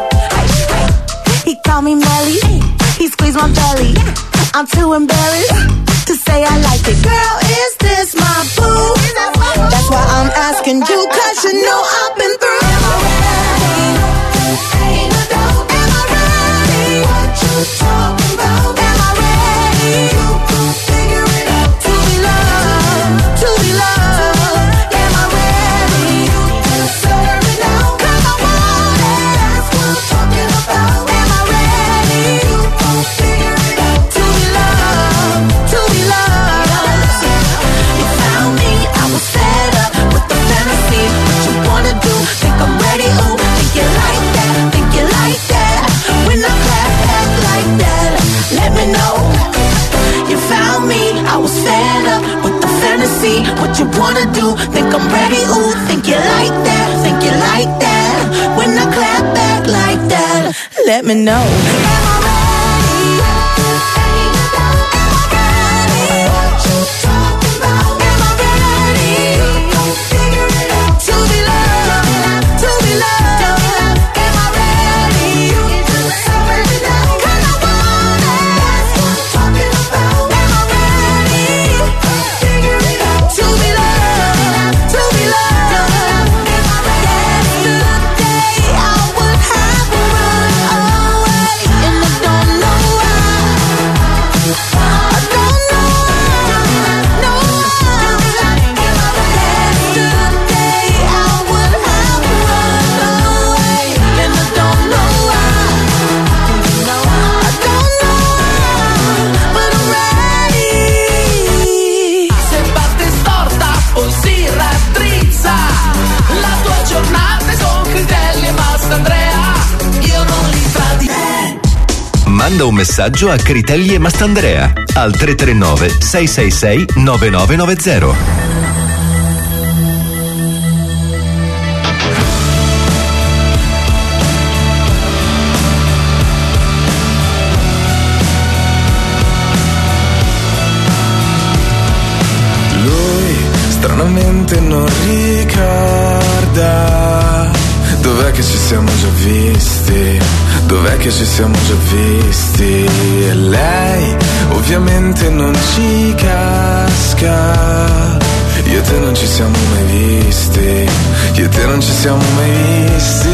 He called me Melly, he squeezed my belly. I'm too embarrassed to say I like it. Girl, is this my boo? That's why I'm asking you, 'cause you know I've been through. Am I ready? Ain't no doubt. Am I ready? What you talking about? Am I ready? You can figure it out. To be loved, to be loved. Am I ready? You deserve it now. 'Cause I want it. That's what I'm talking about. Am I ready? You can figure it out. To be loved, to be loved. You found me, I was fed up with the fantasy. What you wanna do? Think I'm ready? Ooh, think you like that? Think you like that? When I clap back like that, let me know. You found me, I was fed up with the fantasy. What you wanna do? Think I'm ready? Ooh, think you like that? Think you like that? When I clap back like that, let me know. Am I ready? Ain't no doubt. Am I ready? What you talking about? Am I ready? Don't figure it out. To be loved, to be loved. Am I ready? You deserve it now. 'Cause I want it. That's what I'm talking about. Am I ready? Figure it out. To be loved, to be loved. Am I ready? Yesterday I would have run away, and I don't know why. I don't know why. No. Yesterday I would have run away, and I don't know why. I don't know why, but I'm ready.
Se batte storta o si raddrizza, la tua giornata con Critelli e Mastandrea, io non li tradirò.
Manda un messaggio a Critelli e Mastandrea al 339 666 9990.
Stranamente non ricorda dov'è che ci siamo già visti, dov'è che ci siamo già visti. E lei ovviamente non ci casca. Io e te non ci siamo mai visti, io e te non ci siamo mai visti.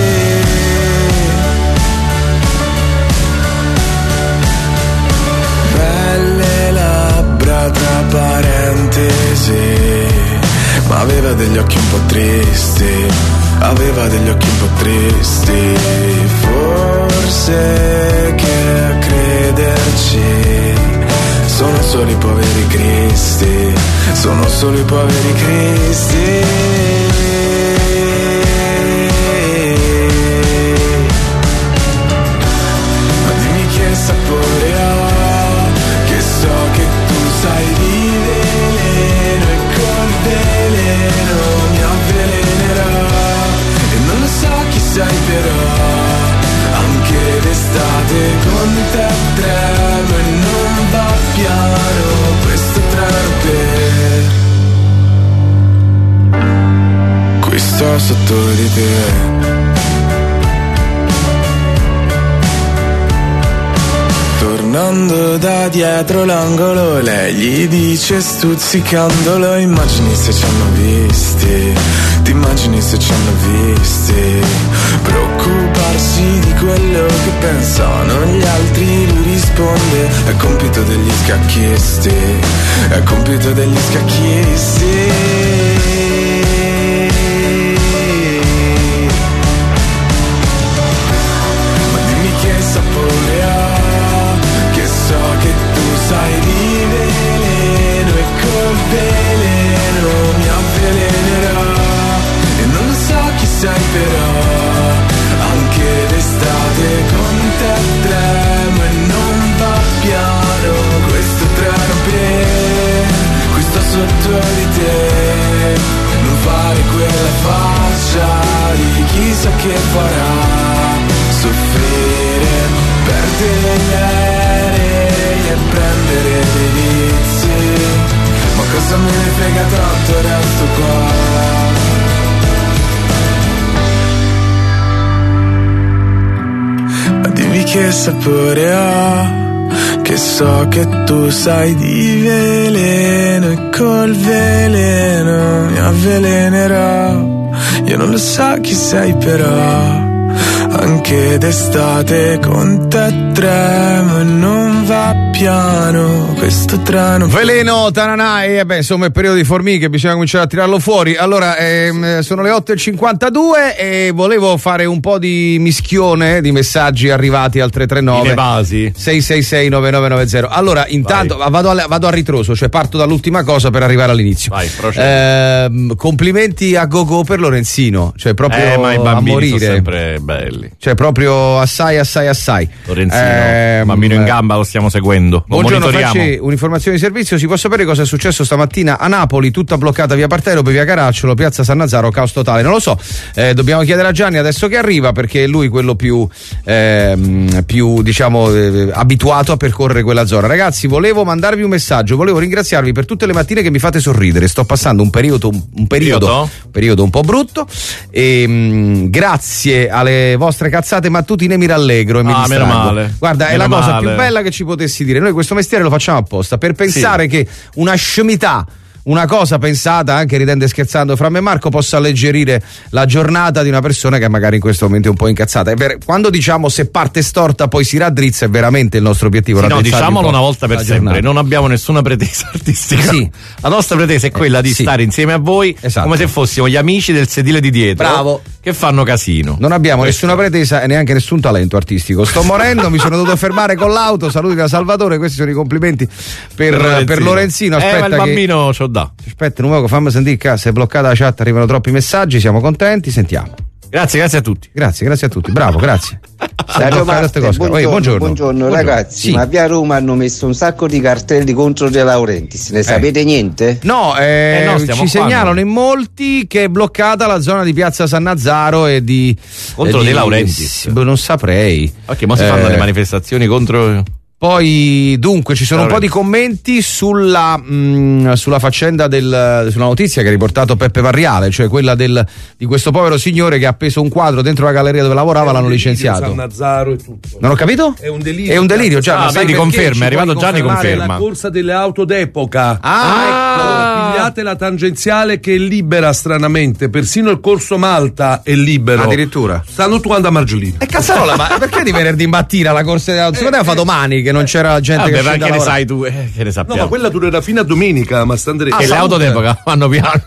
Belle labbra tra parentesi, ma aveva degli occhi un po' tristi, aveva degli occhi un po' tristi. Forse che a crederci sono solo i poveri cristi, sono solo i poveri cristi. Ma dimmi che sapore ha, che so che tu sai di veleno e col veleno mi avvelenerà. E non lo so chi sei però, anche d'estate con te tremo e non va piano questo treno per qui sto sotto di te. Tornando da dietro l'angolo, lei gli dice stuzzicandolo: immagini se ci hanno visti, ti immagini immagini se ci hanno visti. Preoccuparsi di quello che pensano gli altri, lui risponde: è compito degli scacchisti, è compito degli scacchisti. Sapore ha, che so che tu sai di veleno e col veleno mi avvelenerà. E non lo so chi sei però, anche d'estate con te tremo e non va piano questo treno per qui sto sotto di te. Non fare quella faccia di chissà che farà soffrire, perdere gli aerei e prendere dei vizi, ma cosa me ne frega tanto, resto qua. Ma dimmi che sapore ha, che so che tu sai di veleno e col veleno mi avvelenerà. Io non lo so chi sei però, anche d'estate con te tremo e non va piano questo treno.
Veleno, Tananà, e beh, insomma è periodo di formiche, bisogna cominciare a tirarlo fuori. Allora, sono le 8:52 e volevo fare un po' di mischione di messaggi arrivati al 339
le basi
666 9990. Allora, intanto vado a ritroso, cioè parto dall'ultima cosa per arrivare all'inizio.
Vai,
complimenti a Gogo per Lorenzino, cioè proprio
ma i bambini
a morire,
sono sempre belli.
Cioè proprio assai.
Lorenzino, bambino in gamba, lo stiamo seguendo.
Buongiorno, facci un'informazione di servizio. Si può sapere cosa è successo stamattina a Napoli? Tutta bloccata via Parterope, via Caracciolo, piazza San Nazaro, caos totale. Non lo so, dobbiamo chiedere a Gianni adesso che arriva, perché è lui quello più diciamo abituato a percorrere quella zona. Ragazzi, volevo mandarvi un messaggio, volevo ringraziarvi per tutte le mattine che mi fate sorridere. Sto passando un periodo un po' brutto e grazie alle vostre cazzate mattutine mi rallegro e mi distraggo.
Male.
Guarda, è la cosa più bella che ci potessi dire. Noi questo mestiere lo facciamo apposta per pensare che una scemità, una cosa pensata anche ridendo e scherzando fra me e Marco, possa alleggerire la giornata di una persona che magari in questo momento è un po' incazzata. Quando diciamo se parte storta poi si raddrizza, è veramente il nostro obiettivo.
Sì, no, diciamolo una volta per sempre, non abbiamo nessuna pretesa artistica.
Sì.
La nostra pretesa è quella di stare insieme a voi, esatto, come se fossimo gli amici del sedile di dietro.
Bravo.
Che fanno casino.
Non abbiamo nessuna pretesa e neanche nessun talento artistico. Sto morendo, mi sono dovuto fermare con l'auto. Saluti da Salvatore, questi sono i complimenti per Lorenzino. Aspetta,
ma il bambino ce lo dà.
Aspetta, un po', fammi sentire che se è bloccata la chat arrivano troppi messaggi, siamo contenti, sentiamo.
Grazie a tutti.
Grazie a tutti, bravo, grazie.
Buongiorno ragazzi, ma via Roma hanno messo un sacco di cartelli contro De Laurentiis, ne sapete niente?
No, ci segnalano in molti che è bloccata la zona di piazza San Nazaro e di
contro De Laurentiis.
Non saprei.
Ok, ma si fanno le manifestazioni contro.
Poi dunque ci sono un po' di commenti sulla faccenda sulla notizia che ha riportato Peppe Varriale, cioè quella di questo povero signore che ha appeso un quadro dentro la galleria dove lavorava, l'hanno licenziato.
San Nazaro e tutto.
Non ho capito?
È un delirio.
Già,
vedi, conferma, è arrivato Gianni, conferma.
La corsa delle auto d'epoca. Ecco, pigliate la tangenziale che è libera stranamente, persino il corso Malta è libero.
Addirittura.
Stanno tuando a Margiolino.
E cazzarola, ma perché di venerdì mattina la corsa delle auto? Secondo me fa domani che non c'era gente che
scende. Che ne sai tu? Che ne sappiamo.
No, ma quella durerà fino a domenica, ma Mastandrea.
E le auto d'epoca vanno piano.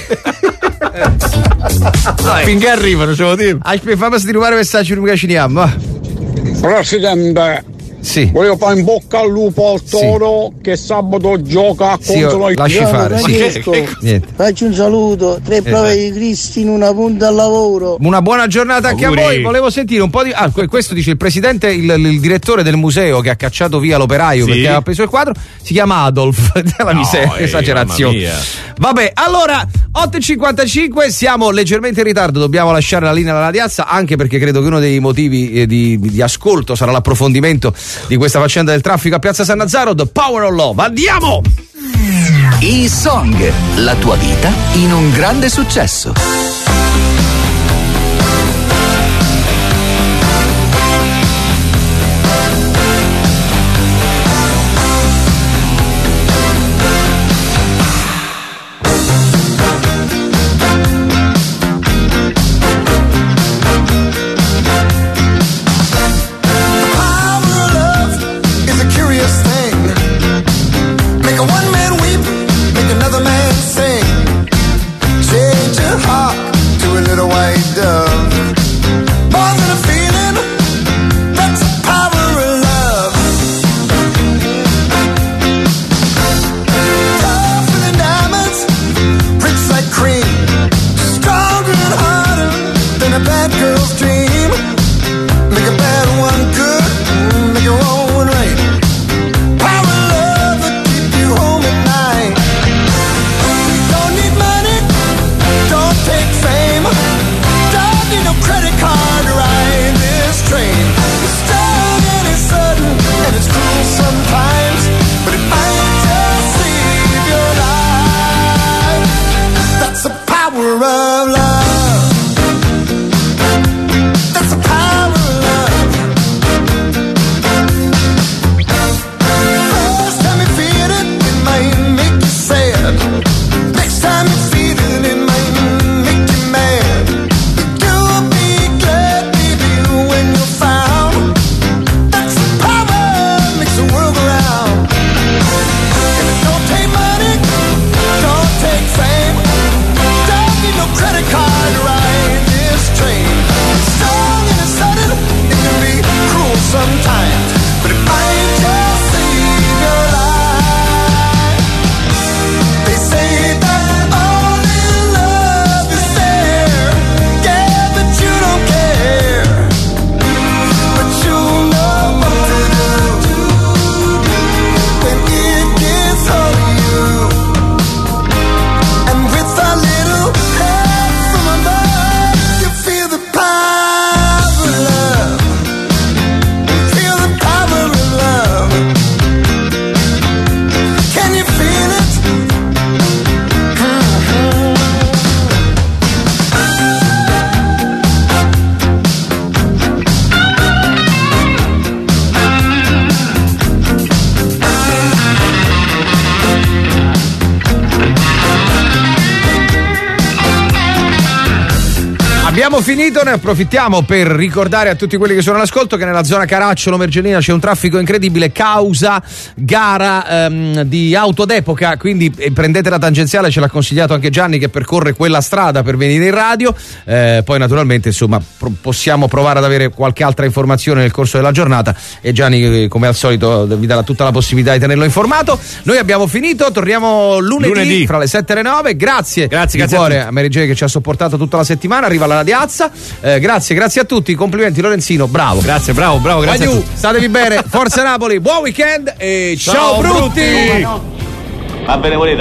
Finché arrivano, ce lo dico.
Aspetta, fammi stirare messaggi prima che ci andiamo.
Presidente,
sì,
volevo fare in bocca al lupo al Toro che sabato gioca contro noi.
Lasci fare,
Faccio un saluto, 3 prove di Cristi in una punta al lavoro.
Una buona giornata anche a voi. Volevo sentire un po' di questo dice il presidente, il direttore del museo che ha cacciato via l'operaio perché aveva preso il quadro, si chiama Adolf. La miseria, esagerazione. Vabbè, allora 8:55, siamo leggermente in ritardo, dobbiamo lasciare la linea alla radiazza, anche perché credo che uno dei motivi di ascolto sarà l'approfondimento di questa faccenda del traffico a piazza San Nazaro. The Power of Love, andiamo!
E-Song, la tua vita in un grande successo.
power of love. That's the power of love. First time you feel it, it might make you sad. Next time you feel it, it might make you mad. You'll be glad, baby, when you're found. That's the power that makes the world go round. And it don't take money, don't take fame, don't need no credit card to ride this train. It's strong and it's sudden, it can be cruel sometimes, but it might just save your life. They say that only love is fair, yeah, but you don't care. But you know what to do when it gets hold of you. And with a little help from above, you feel the power of love. Feel the power of love. Can you feel it?
Abbiamo finito, ne approfittiamo per ricordare a tutti quelli che sono all'ascolto che nella zona Caracciolo Mergellina c'è un traffico incredibile causa gara di auto d'epoca, quindi prendete la tangenziale, ce l'ha consigliato anche Gianni che percorre quella strada per venire in radio, poi naturalmente insomma possiamo provare ad avere qualche altra informazione nel corso della giornata e Gianni come al solito vi darà tutta la possibilità di tenerlo informato. Noi abbiamo finito, torniamo lunedì. Fra le 7 e le 9, grazie di cuore a Mary J che ci ha sopportato tutta la settimana, arriva la Diazza, grazie a tutti, complimenti Lorenzino, bravo, grazie a tutti. Statevi bene, forza Napoli, buon weekend e ciao brutti.
Va bene, volete.